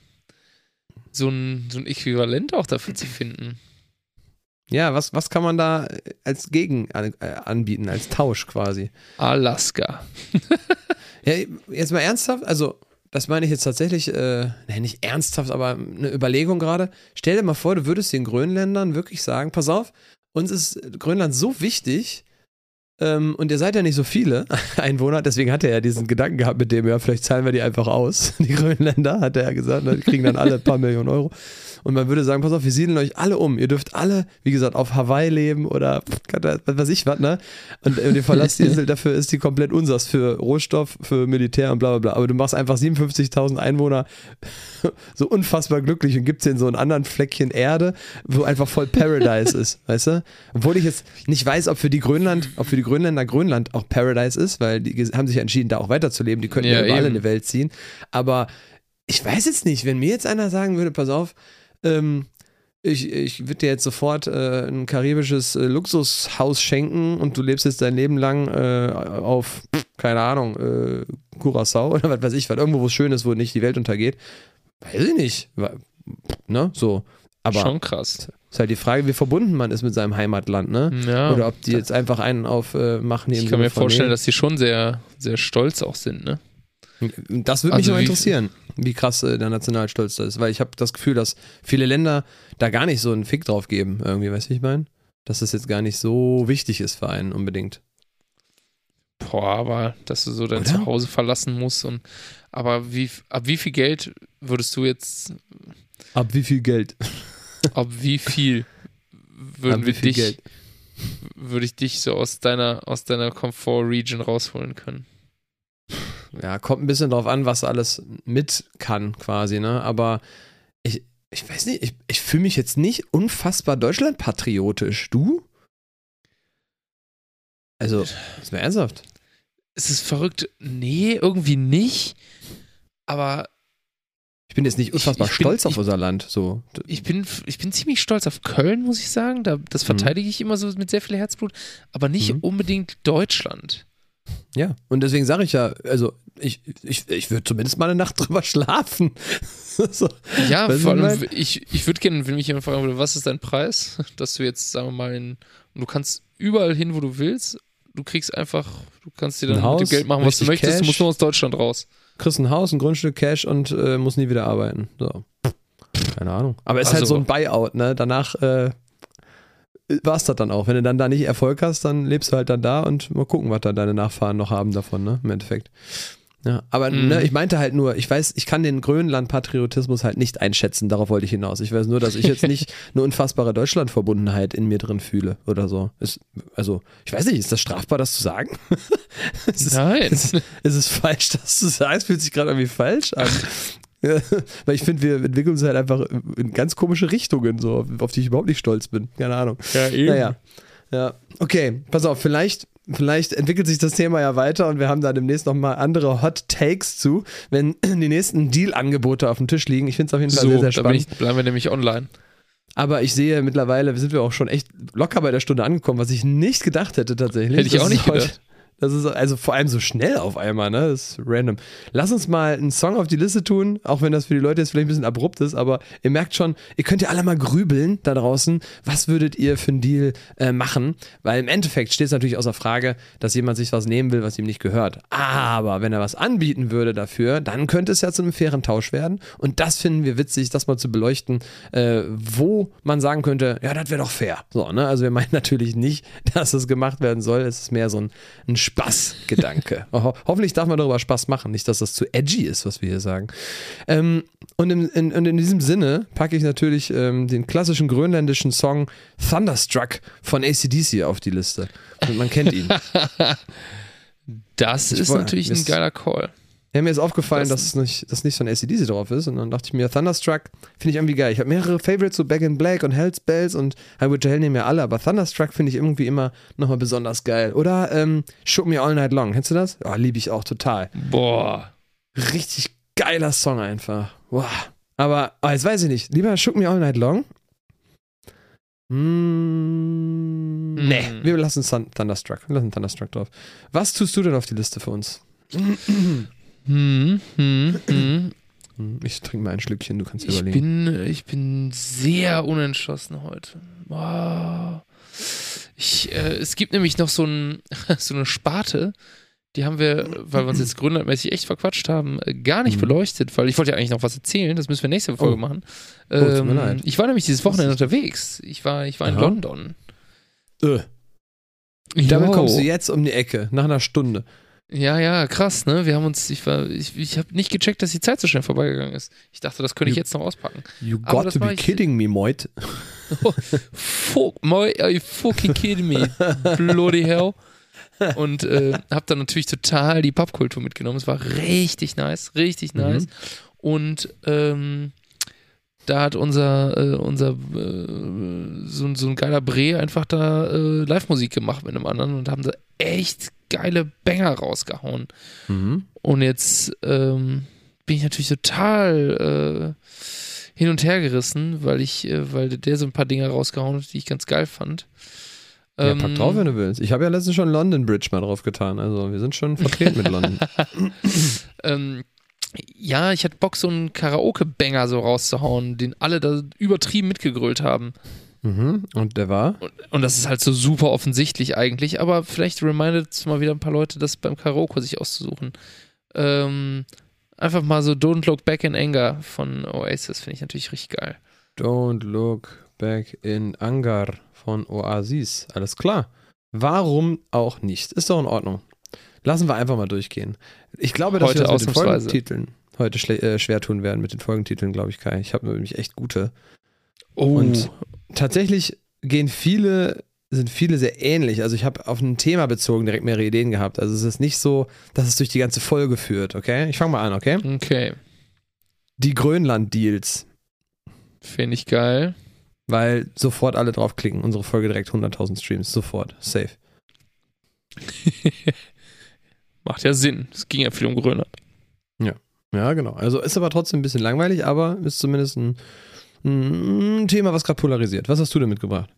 so ein Äquivalent auch dafür zu finden. Ja, was kann man da als Gegen anbieten, als Tausch quasi? Alaska. Ja, jetzt mal ernsthaft, also das meine ich jetzt tatsächlich, nicht ernsthaft, aber eine Überlegung gerade. Stell dir mal vor, du würdest den Grönländern wirklich sagen, pass auf, uns ist Grönland so wichtig und ihr seid ja nicht so viele Einwohner, deswegen hat er ja diesen Gedanken gehabt mit dem, ja, vielleicht zahlen wir die einfach aus, die Grönländer, hat er ja gesagt, die kriegen dann alle ein paar Millionen Euro. Und man würde sagen, pass auf, wir siedeln euch alle um. Ihr dürft alle, wie gesagt, auf Hawaii leben oder was weiß ich was, ne? Und die Verlasstinsel, dafür ist die komplett unsers für Rohstoff, für Militär und bla bla bla. Aber du machst einfach 57.000 Einwohner so unfassbar glücklich und gibst denen so einen anderen Fleckchen Erde, wo einfach voll Paradise ist, weißt du? Obwohl ich jetzt nicht weiß, ob für die Grönländer Grönland auch Paradise ist, weil die haben sich ja entschieden, da auch weiterzuleben. Die könnten ja überall in die Welt ziehen. Aber ich weiß jetzt nicht, wenn mir jetzt einer sagen würde, pass auf, ich würde dir jetzt sofort ein karibisches Luxushaus schenken und du lebst jetzt dein Leben lang auf, keine Ahnung, Curaçao oder was weiß ich, weil irgendwo, wo es schön ist, wo nicht die Welt untergeht. Weiß ich nicht. Ne? So. Aber schon krass. Ist halt die Frage, wie verbunden man ist mit seinem Heimatland, ne? Ja, oder ob die jetzt einfach einen auf machen. Ich kann mir vorstellen, dass die schon sehr, sehr stolz auch sind, ne? Das würde mich mal interessieren, wie krass der Nationalstolz da ist, weil ich habe das Gefühl, dass viele Länder da gar nicht so einen Fick drauf geben, irgendwie, weißt du, ich meine? Dass das jetzt gar nicht so wichtig ist für einen unbedingt. Boah, aber dass du so dein Zuhause verlassen musst aber ab wie viel Geld würdest du jetzt... Ab wie viel Geld? Ab wie viel würde ich dich so aus deiner Comfort-Region rausholen können? Ja, kommt ein bisschen drauf an, was alles mit kann quasi, ne? Aber ich weiß nicht, ich fühle mich jetzt nicht unfassbar deutschlandpatriotisch. Du? Also, ist mir ernsthaft. Es ist verrückt. Nee, irgendwie nicht. Aber ich bin jetzt nicht unfassbar stolz auf unser Land. So. Ich bin ziemlich stolz auf Köln, muss ich sagen. Das verteidige ich immer so mit sehr viel Herzblut. Aber nicht unbedingt Deutschland. Ja, und deswegen sage ich ja, also ich würde zumindest mal eine Nacht drüber schlafen. So. Ja, vor allem, ich würde gerne, wenn mich jemand fragen würde, was ist dein Preis, dass du jetzt, sagen wir mal, du kannst überall hin, wo du willst, du kannst dir dann mit dem Geld machen, was du möchtest, Cash. Du musst nur aus Deutschland raus. Kriegst ein Haus, ein Grundstück, Cash und musst nie wieder arbeiten. So. Keine Ahnung. Aber es ist halt so ein Buyout, ne? Danach war es das dann auch. Wenn du dann da nicht Erfolg hast, dann lebst du halt dann da und mal gucken, was dann deine Nachfahren noch haben davon, ne? Im Endeffekt. Ja, aber ne, ich meinte halt nur, ich kann den Grönland-Patriotismus halt nicht einschätzen, darauf wollte ich hinaus. Ich weiß nur, dass ich jetzt nicht eine unfassbare Deutschlandverbundenheit in mir drin fühle oder so. Also, ich weiß nicht, ist das strafbar, das zu sagen? Nein. Ist es falsch, das zu sagen? Es fühlt sich gerade irgendwie falsch an. Ja, weil ich finde, wir entwickeln uns halt einfach in ganz komische Richtungen, so, auf die ich überhaupt nicht stolz bin. Keine Ahnung. Ja, eben. Naja. Ja. Okay, pass auf, vielleicht entwickelt sich das Thema ja weiter und wir haben da demnächst nochmal andere Hot Takes zu, wenn die nächsten Deal-Angebote auf dem Tisch liegen. Ich finde es auf jeden Fall sehr, sehr spannend. Bleiben wir nämlich online. Aber ich sehe mittlerweile, sind wir auch schon echt locker bei der Stunde angekommen, was ich nicht gedacht hätte tatsächlich. Hätte ich auch nicht gedacht. Das ist also vor allem so schnell auf einmal, ne? Das ist random. Lass uns mal einen Song auf die Liste tun, auch wenn das für die Leute jetzt vielleicht ein bisschen abrupt ist, aber ihr merkt schon, ihr könnt ja alle mal grübeln da draußen, was würdet ihr für einen Deal machen? Weil im Endeffekt steht es natürlich außer Frage, dass jemand sich was nehmen will, was ihm nicht gehört. Aber wenn er was anbieten würde dafür, dann könnte es ja zu einem fairen Tausch werden. Und das finden wir witzig, das mal zu beleuchten, wo man sagen könnte, ja, das wäre doch fair. So, ne? Also wir meinen natürlich nicht, dass es gemacht werden soll. Es ist mehr so ein Spaßgedanke. Hoffentlich darf man darüber Spaß machen, nicht, dass das zu edgy ist, was wir hier sagen. Und in diesem Sinne packe ich natürlich den klassischen grönländischen Song Thunderstruck von AC/DC auf die Liste. Und man kennt ihn. Das ist natürlich ein geiler Call. Ja, mir ist aufgefallen, dass nicht so ein AC/DC drauf ist. Und dann dachte ich mir, Thunderstruck finde ich irgendwie geil. Ich habe mehrere Favorites, so Back in Black und Hell's Bells und Highway to Hell nehmen ja alle, aber Thunderstruck finde ich irgendwie immer nochmal besonders geil. Oder Shook Me All Night Long. Kennst du das? Ja, liebe ich auch total. Boah. Richtig geiler Song einfach. Boah. Aber jetzt weiß ich nicht. Lieber Shook Me All Night Long? Nee, wir lassen Thunderstruck. Wir lassen Thunderstruck drauf. Was tust du denn auf die Liste für uns? Ich trinke mal ein Schlückchen, du kannst dir überlegen. Ich bin sehr unentschlossen heute. Wow. Es gibt nämlich noch so eine Sparte, die haben wir, weil wir uns jetzt gründermäßig echt verquatscht haben, gar nicht beleuchtet, weil ich wollte ja eigentlich noch was erzählen, das müssen wir nächste Folge machen. Tut mir leid. Ich war nämlich dieses Wochenende unterwegs. Ich war in London. Damit kommst du jetzt um die Ecke, nach einer Stunde. Ja, krass, ne? Wir haben uns, ich habe nicht gecheckt, dass die Zeit so schnell vorbeigegangen ist. Ich dachte, das könnte ich jetzt noch auspacken. You got to be kidding me, Moit. Fuck, Moit, are you fucking kidding me? Bloody hell. Und habe dann natürlich total die Popkultur mitgenommen. Es war richtig nice. Und da hat unser so ein geiler Bre einfach da Live-Musik gemacht mit einem anderen und haben da echt geile Banger rausgehauen. Und jetzt bin ich natürlich total hin und her gerissen, weil der so ein paar Dinge rausgehauen hat, die ich ganz geil fand. Ja, pack drauf, wenn du willst. Ich habe ja letztens schon London Bridge mal drauf getan. Also wir sind schon vertreten mit London. Ja, ich hatte Bock, so einen Karaoke-Banger so rauszuhauen, den alle da übertrieben mitgegrölt haben. Und der war? Und das ist halt so super offensichtlich eigentlich, aber vielleicht remindet es mal wieder ein paar Leute, das beim Karaoke sich auszusuchen. Einfach mal so Don't Look Back in Anger von Oasis, finde ich natürlich richtig geil. Don't Look Back in Anger von Oasis. Alles klar. Warum auch nicht? Ist doch in Ordnung. Lassen wir einfach mal durchgehen. Ich glaube, dass wir das mit den Folgentiteln heute schwer tun werden. Mit den Folgentiteln, glaube ich, Kai. Ich habe nämlich echt gute. Und tatsächlich sind viele sehr ähnlich. Also ich habe auf ein Thema bezogen direkt mehrere Ideen gehabt. Also es ist nicht so, dass es durch die ganze Folge führt, okay? Ich fange mal an, okay? Okay. Die Grönland-Deals. Finde ich geil. Weil sofort alle draufklicken. Unsere Folge direkt 100.000 Streams. Sofort. Safe. Macht ja Sinn. Es ging ja viel um Grönland. Ja, genau. Also ist aber trotzdem ein bisschen langweilig, aber ist zumindest ein Thema, was gerade polarisiert. Was hast du denn mitgebracht?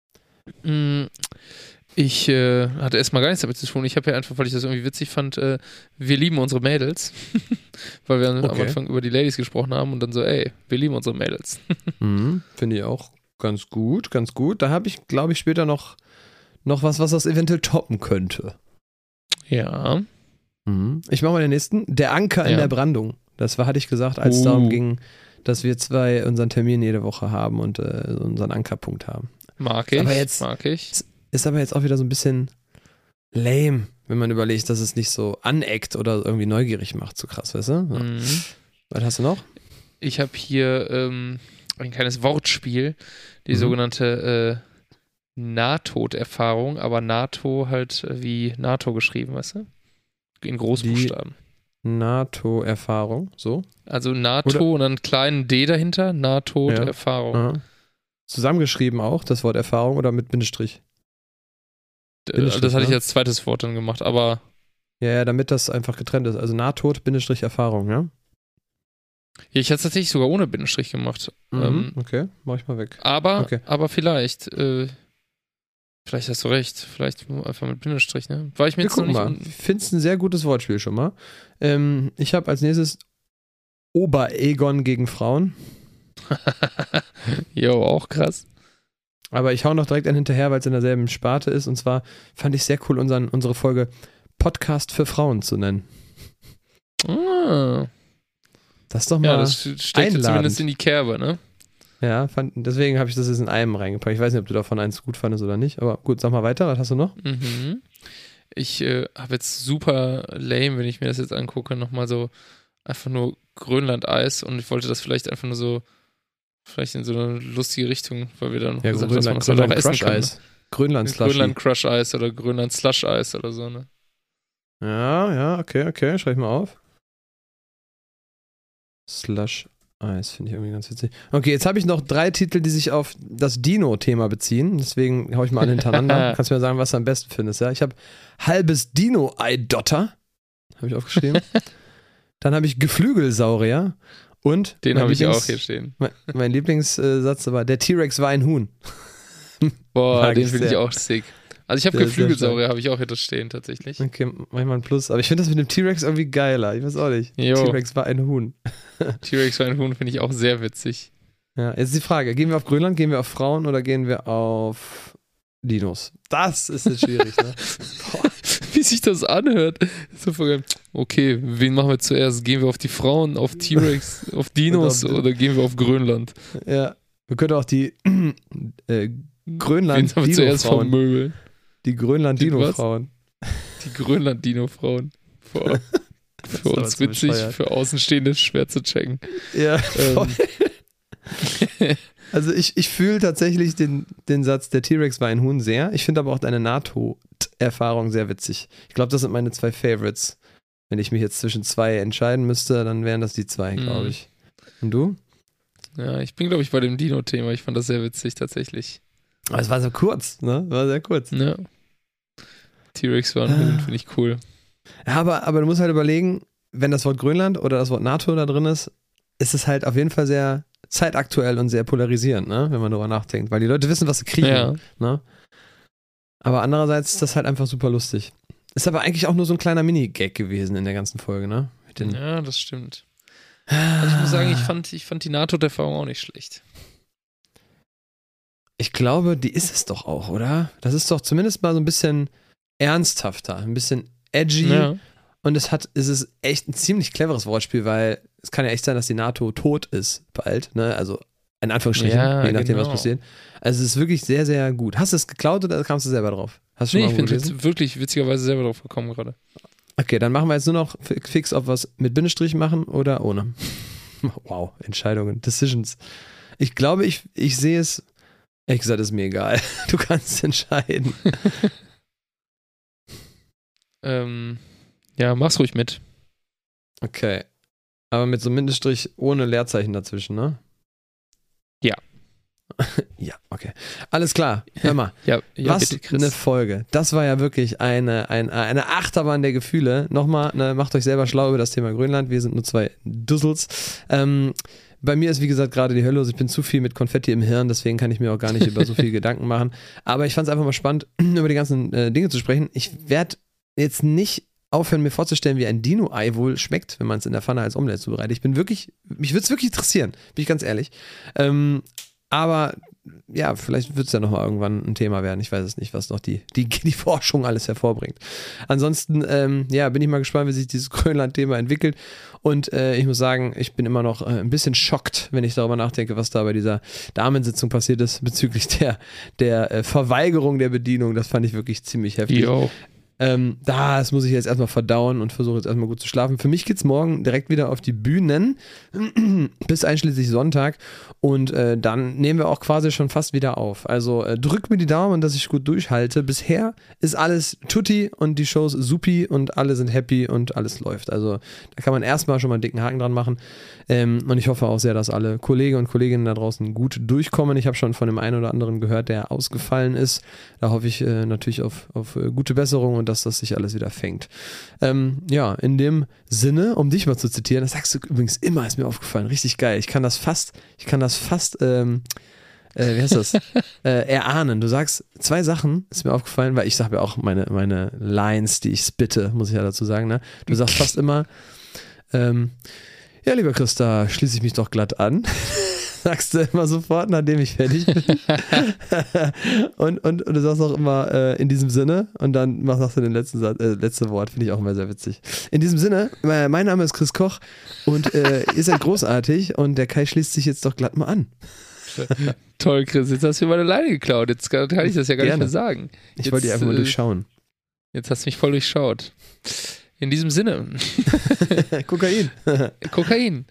Ich hatte erstmal gar nichts damit zu tun. Ich habe ja einfach, weil ich das irgendwie witzig fand, wir lieben unsere Mädels. Weil wir am Anfang über die Ladies gesprochen haben und dann so, ey, wir lieben unsere Mädels. Finde ich auch ganz gut, ganz gut. Da habe ich, glaube ich, später noch was das eventuell toppen könnte. Ja. Ich mache mal den nächsten. Der Anker in der Brandung. Das hatte ich gesagt, als es darum ging, dass wir zwei unseren Termin jede Woche haben und unseren Ankerpunkt haben. Mag ich. Ist aber jetzt auch wieder so ein bisschen lame, wenn man überlegt, dass es nicht so aneckt oder irgendwie neugierig macht. So krass, weißt du? Ja. Was hast du noch? Ich habe hier ein kleines Wortspiel, die sogenannte Nahtoderfahrung, aber NATO halt wie NATO geschrieben, weißt du? In Großbuchstaben. Die NATO-Erfahrung, so? Also NATO und dann kleinen D dahinter, NATO-Erfahrung. Ja. Zusammengeschrieben auch, das Wort Erfahrung oder mit Bindestrich? Das hatte ich als zweites Wort dann gemacht, aber... Ja, damit das einfach getrennt ist. Also Nahtod-Erfahrung, ja? Ja, ich hatte es tatsächlich sogar ohne Bindestrich gemacht. Okay, mach ich mal weg. Aber vielleicht Vielleicht hast du recht. Vielleicht einfach mit Bindestrich, ne? War ich mir jetzt noch nicht... Ich finde es ein sehr gutes Wortspiel schon mal. Ich habe als nächstes Ober-Egon gegen Frauen. Jo, auch krass. Aber ich hau noch direkt einen hinterher, weil es in derselben Sparte ist. Und zwar fand ich sehr cool, unsere Folge Podcast für Frauen zu nennen. Ah. Das ist doch mal das steckt zumindest in die Kerbe, ne? Ja, deswegen habe ich das jetzt in einem reingepackt. Ich weiß nicht, ob du davon eins gut fandest oder nicht. Aber gut, sag mal weiter. Was hast du noch? Ich habe jetzt super lame, wenn ich mir das jetzt angucke, nochmal so einfach nur Grönland-Eis. Und ich wollte das vielleicht einfach nur so vielleicht in so eine lustige Richtung, weil wir dann noch gesagt haben, dass man das halt auch essen kann. Grönland-Crush-Eis oder Grönland-Slush-Eis oder so, ne? Ja, okay, schreib mal auf. Slush-Eis finde ich irgendwie ganz witzig. Okay, jetzt habe ich noch 3 Titel, die sich auf das Dino-Thema beziehen, deswegen hau ich mal alle hintereinander. Kannst du mir sagen, was du am besten findest, ja? Ich habe halbes Dino-Eidotter, habe ich aufgeschrieben. Dann habe ich Geflügelsaurier und den habe ich auch hier stehen. Mein Lieblingssatz war, der T-Rex war ein Huhn. Boah, den finde ich auch sick. Also ich habe Geflügelsaurier, habe ich auch hier das stehen tatsächlich. Okay, manchmal ein Plus. Aber ich finde das mit dem T-Rex irgendwie geiler. Ich weiß auch nicht. T-Rex war ein Huhn. T-Rex war ein Huhn finde ich auch sehr witzig. Ja, jetzt ist die Frage, gehen wir auf Grönland, gehen wir auf Frauen oder gehen wir auf Dinos? Das ist jetzt schwierig, ne? Wie sich das anhört. So, okay, wen machen wir zuerst? Gehen wir auf die Frauen, auf T-Rex, auf Dinos oder gehen wir auf Grönland? Ja, wir können auch die Grönland-Dino-Frauen. Die Grönland-Dino-Frauen. Die Grönland-Dino-Frauen. Für uns witzig, für Außenstehende schwer zu checken. Ja, also ich fühle tatsächlich den Satz, der T-Rex war ein Huhn sehr. Ich finde aber auch deine NATO-Erfahrung sehr witzig. Ich glaube, das sind meine 2 Favorites. Wenn ich mich jetzt zwischen 2 entscheiden müsste, dann wären das die 2, glaube ich. Und du? Ja, ich bin, glaube ich, bei dem Dino-Thema. Ich fand das sehr witzig, tatsächlich. Aber es war so kurz, ne? War sehr kurz. Ja. T-Rex war ein Huhn, finde ich cool. Ja, aber du musst halt überlegen, wenn das Wort Grönland oder das Wort NATO da drin ist es halt auf jeden Fall sehr zeitaktuell und sehr polarisierend, ne? Wenn man darüber nachdenkt. Weil die Leute wissen, was sie kriegen. Ja. Ne? Aber andererseits ist das halt einfach super lustig. Ist aber eigentlich auch nur so ein kleiner Mini-Gag gewesen in der ganzen Folge, ne? Ja, das stimmt. Also ich muss sagen, ich fand die NATO-Erfahrung auch nicht schlecht. Ich glaube, die ist es doch auch, oder? Das ist doch zumindest mal so ein bisschen ernsthafter, ein bisschen edgy. Ja. Und es ist echt ein ziemlich cleveres Wortspiel, weil es kann ja echt sein, dass die NATO tot ist bald, ne? Also in Anführungsstrichen, je nachdem, was passiert. Also es ist wirklich sehr, sehr gut. Hast du es geklaut oder kamst du selber drauf? Hast du schon mal gelesen? Ich bin wirklich witzigerweise selber drauf gekommen gerade. Okay, dann machen wir jetzt nur noch fix, ob wir es mit Bindestrich machen oder ohne. Wow, Entscheidungen, Decisions. Ich glaube, ich sehe es, ehrlich gesagt, ist mir egal. Du kannst entscheiden. Ja, mach's ruhig mit. Okay. Aber mit so einem Bindestrich ohne Leerzeichen dazwischen, ne? Ja. Ja, okay. Alles klar. Hör mal. Ja, was bitte, Chris. Eine Folge. Das war ja wirklich eine Achterbahn der Gefühle. Nochmal, ne, macht euch selber schlau über das Thema Grönland. Wir sind nur 2 Dussels. Bei mir ist, wie gesagt, gerade die Hölle los. Ich bin zu viel mit Konfetti im Hirn, deswegen kann ich mir auch gar nicht über so viel Gedanken machen. Aber ich fand es einfach mal spannend, über die ganzen Dinge zu sprechen. Ich werde jetzt nicht aufhören, mir vorzustellen, wie ein Dino-Ei wohl schmeckt, wenn man es in der Pfanne als Omelette zubereitet. Mich würde es wirklich interessieren, bin ich ganz ehrlich. Aber ja, vielleicht wird es ja nochmal irgendwann ein Thema werden. Ich weiß es nicht, was noch die Forschung alles hervorbringt. Ansonsten, bin ich mal gespannt, wie sich dieses Grönland-Thema entwickelt. Und ich muss sagen, ich bin immer noch ein bisschen schockt, wenn ich darüber nachdenke, was da bei dieser Damensitzung passiert ist, bezüglich der Verweigerung der Bedienung. Das fand ich wirklich ziemlich heftig. Jo. Das muss ich jetzt erstmal verdauen und versuche jetzt erstmal gut zu schlafen. Für mich geht's morgen direkt wieder auf die Bühnen, bis einschließlich Sonntag. Und dann nehmen wir auch quasi schon fast wieder auf. Also drückt mir die Daumen, dass ich gut durchhalte. Bisher ist alles tutti und die Shows supi und alle sind happy und alles läuft. Also da kann man erstmal schon mal einen dicken Haken dran machen. Und ich hoffe auch sehr, dass alle Kollegen und Kolleginnen da draußen gut durchkommen. Ich habe schon von dem einen oder anderen gehört, der ausgefallen ist. Da hoffe ich natürlich auf gute Besserung und dass das sich alles wieder fängt. In dem Sinne, um dich mal zu zitieren, das sagst du übrigens immer, ist mir aufgefallen, richtig geil. Ich kann das fast wie heißt das? Erahnen. Du sagst 2 Sachen, ist mir aufgefallen, weil ich sage ja auch meine Lines, die ich spitte, muss ich ja dazu sagen, ne? Du sagst fast immer, ja, lieber Chris, da schließe ich mich doch glatt an. Sagst du immer sofort, nachdem ich fertig bin. und du sagst auch immer in diesem Sinne und dann sagst du den letzte Wort, finde ich auch immer sehr witzig. In diesem Sinne, mein Name ist Chris Koch und ihr seid großartig und der Kai schließt sich jetzt doch glatt mal an. Toll, Chris, jetzt hast du mir meine Leine geklaut, jetzt kann ich das ja gar nicht mehr sagen. Ich wollte die einfach mal durchschauen. Jetzt hast du mich voll durchschaut. In diesem Sinne. Kokain. Kokain.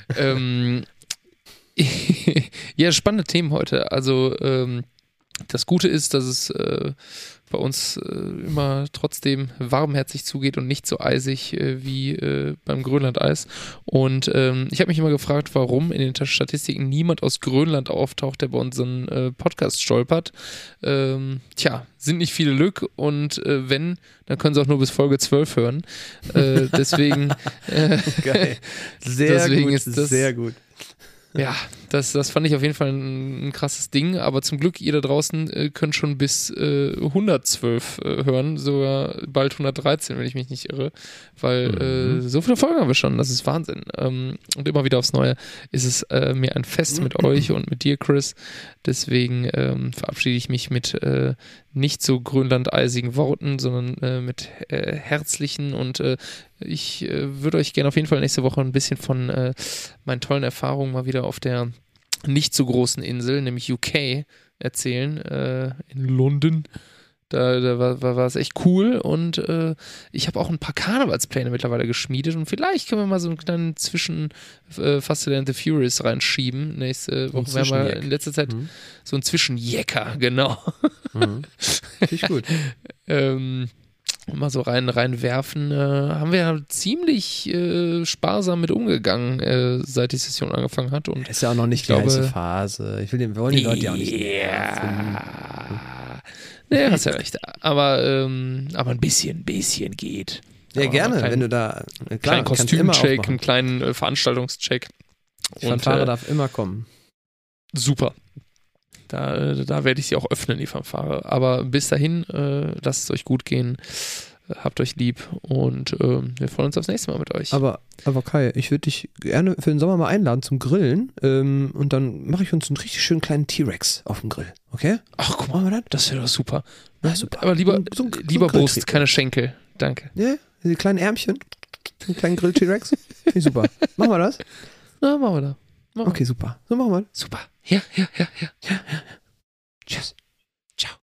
Ja, spannende Themen heute. Also das Gute ist, dass es bei uns immer trotzdem warmherzig zugeht und nicht so eisig wie beim Grönlandeis. Und ich habe mich immer gefragt, warum in den Statistiken niemand aus Grönland auftaucht, der bei unseren Podcast stolpert. Sind nicht viele Lück und wenn, dann können sie auch nur bis Folge 12 hören. Deswegen geil. Deswegen ist das sehr gut. Ja, das fand ich auf jeden Fall ein krasses Ding, aber zum Glück, ihr da draußen könnt schon bis 112 hören, sogar bald 113, wenn ich mich nicht irre, weil so viele Folgen haben wir schon, das ist Wahnsinn. Und immer wieder aufs Neue ist es mir ein Fest mit euch und mit dir, Chris, deswegen verabschiede ich mich mit nicht so grönlandeisigen Worten, sondern mit herzlichen und ich würde euch gerne auf jeden Fall nächste Woche ein bisschen von meinen tollen Erfahrungen mal wieder auf der nicht so großen Insel, nämlich UK, erzählen, in London. Da war es echt cool und ich habe auch ein paar Karnevalspläne mittlerweile geschmiedet und vielleicht können wir mal so einen kleinen Fast and the Furious reinschieben. Nächste Woche werden wir in letzter Zeit so ein Zwischenjäcker, genau. Finde ich gut. Mal so reinwerfen, haben wir ja ziemlich sparsam mit umgegangen, seit die Session angefangen hat. Und ist ja auch noch nicht die heiße Phase. Wir wollen die Leute ja auch nicht. Nee, hast ja recht. Aber ein bisschen geht. Ja, gerne, wenn du da einen kleinen Kostümcheck, einen kleinen Veranstaltungscheck. Die Fanfare darf immer kommen. Super. Da werde ich sie auch öffnen, die Fanfare. Aber bis dahin, lasst es euch gut gehen. Habt euch lieb und wir freuen uns aufs nächste Mal mit euch. Aber Kai, ich würde dich gerne für den Sommer mal einladen zum Grillen und dann mache ich uns einen richtig schönen kleinen T-Rex auf dem Grill, okay? Ach, guck mal, das wäre doch super. Ja, super. Aber lieber Brust, keine Schenkel. Danke. Ja, die kleinen Ärmchen, einen kleinen Grill-T-Rex. Finde ich super. Machen wir das? Na, machen wir da. Okay, super. So machen wir. Super. Ja. Tschüss.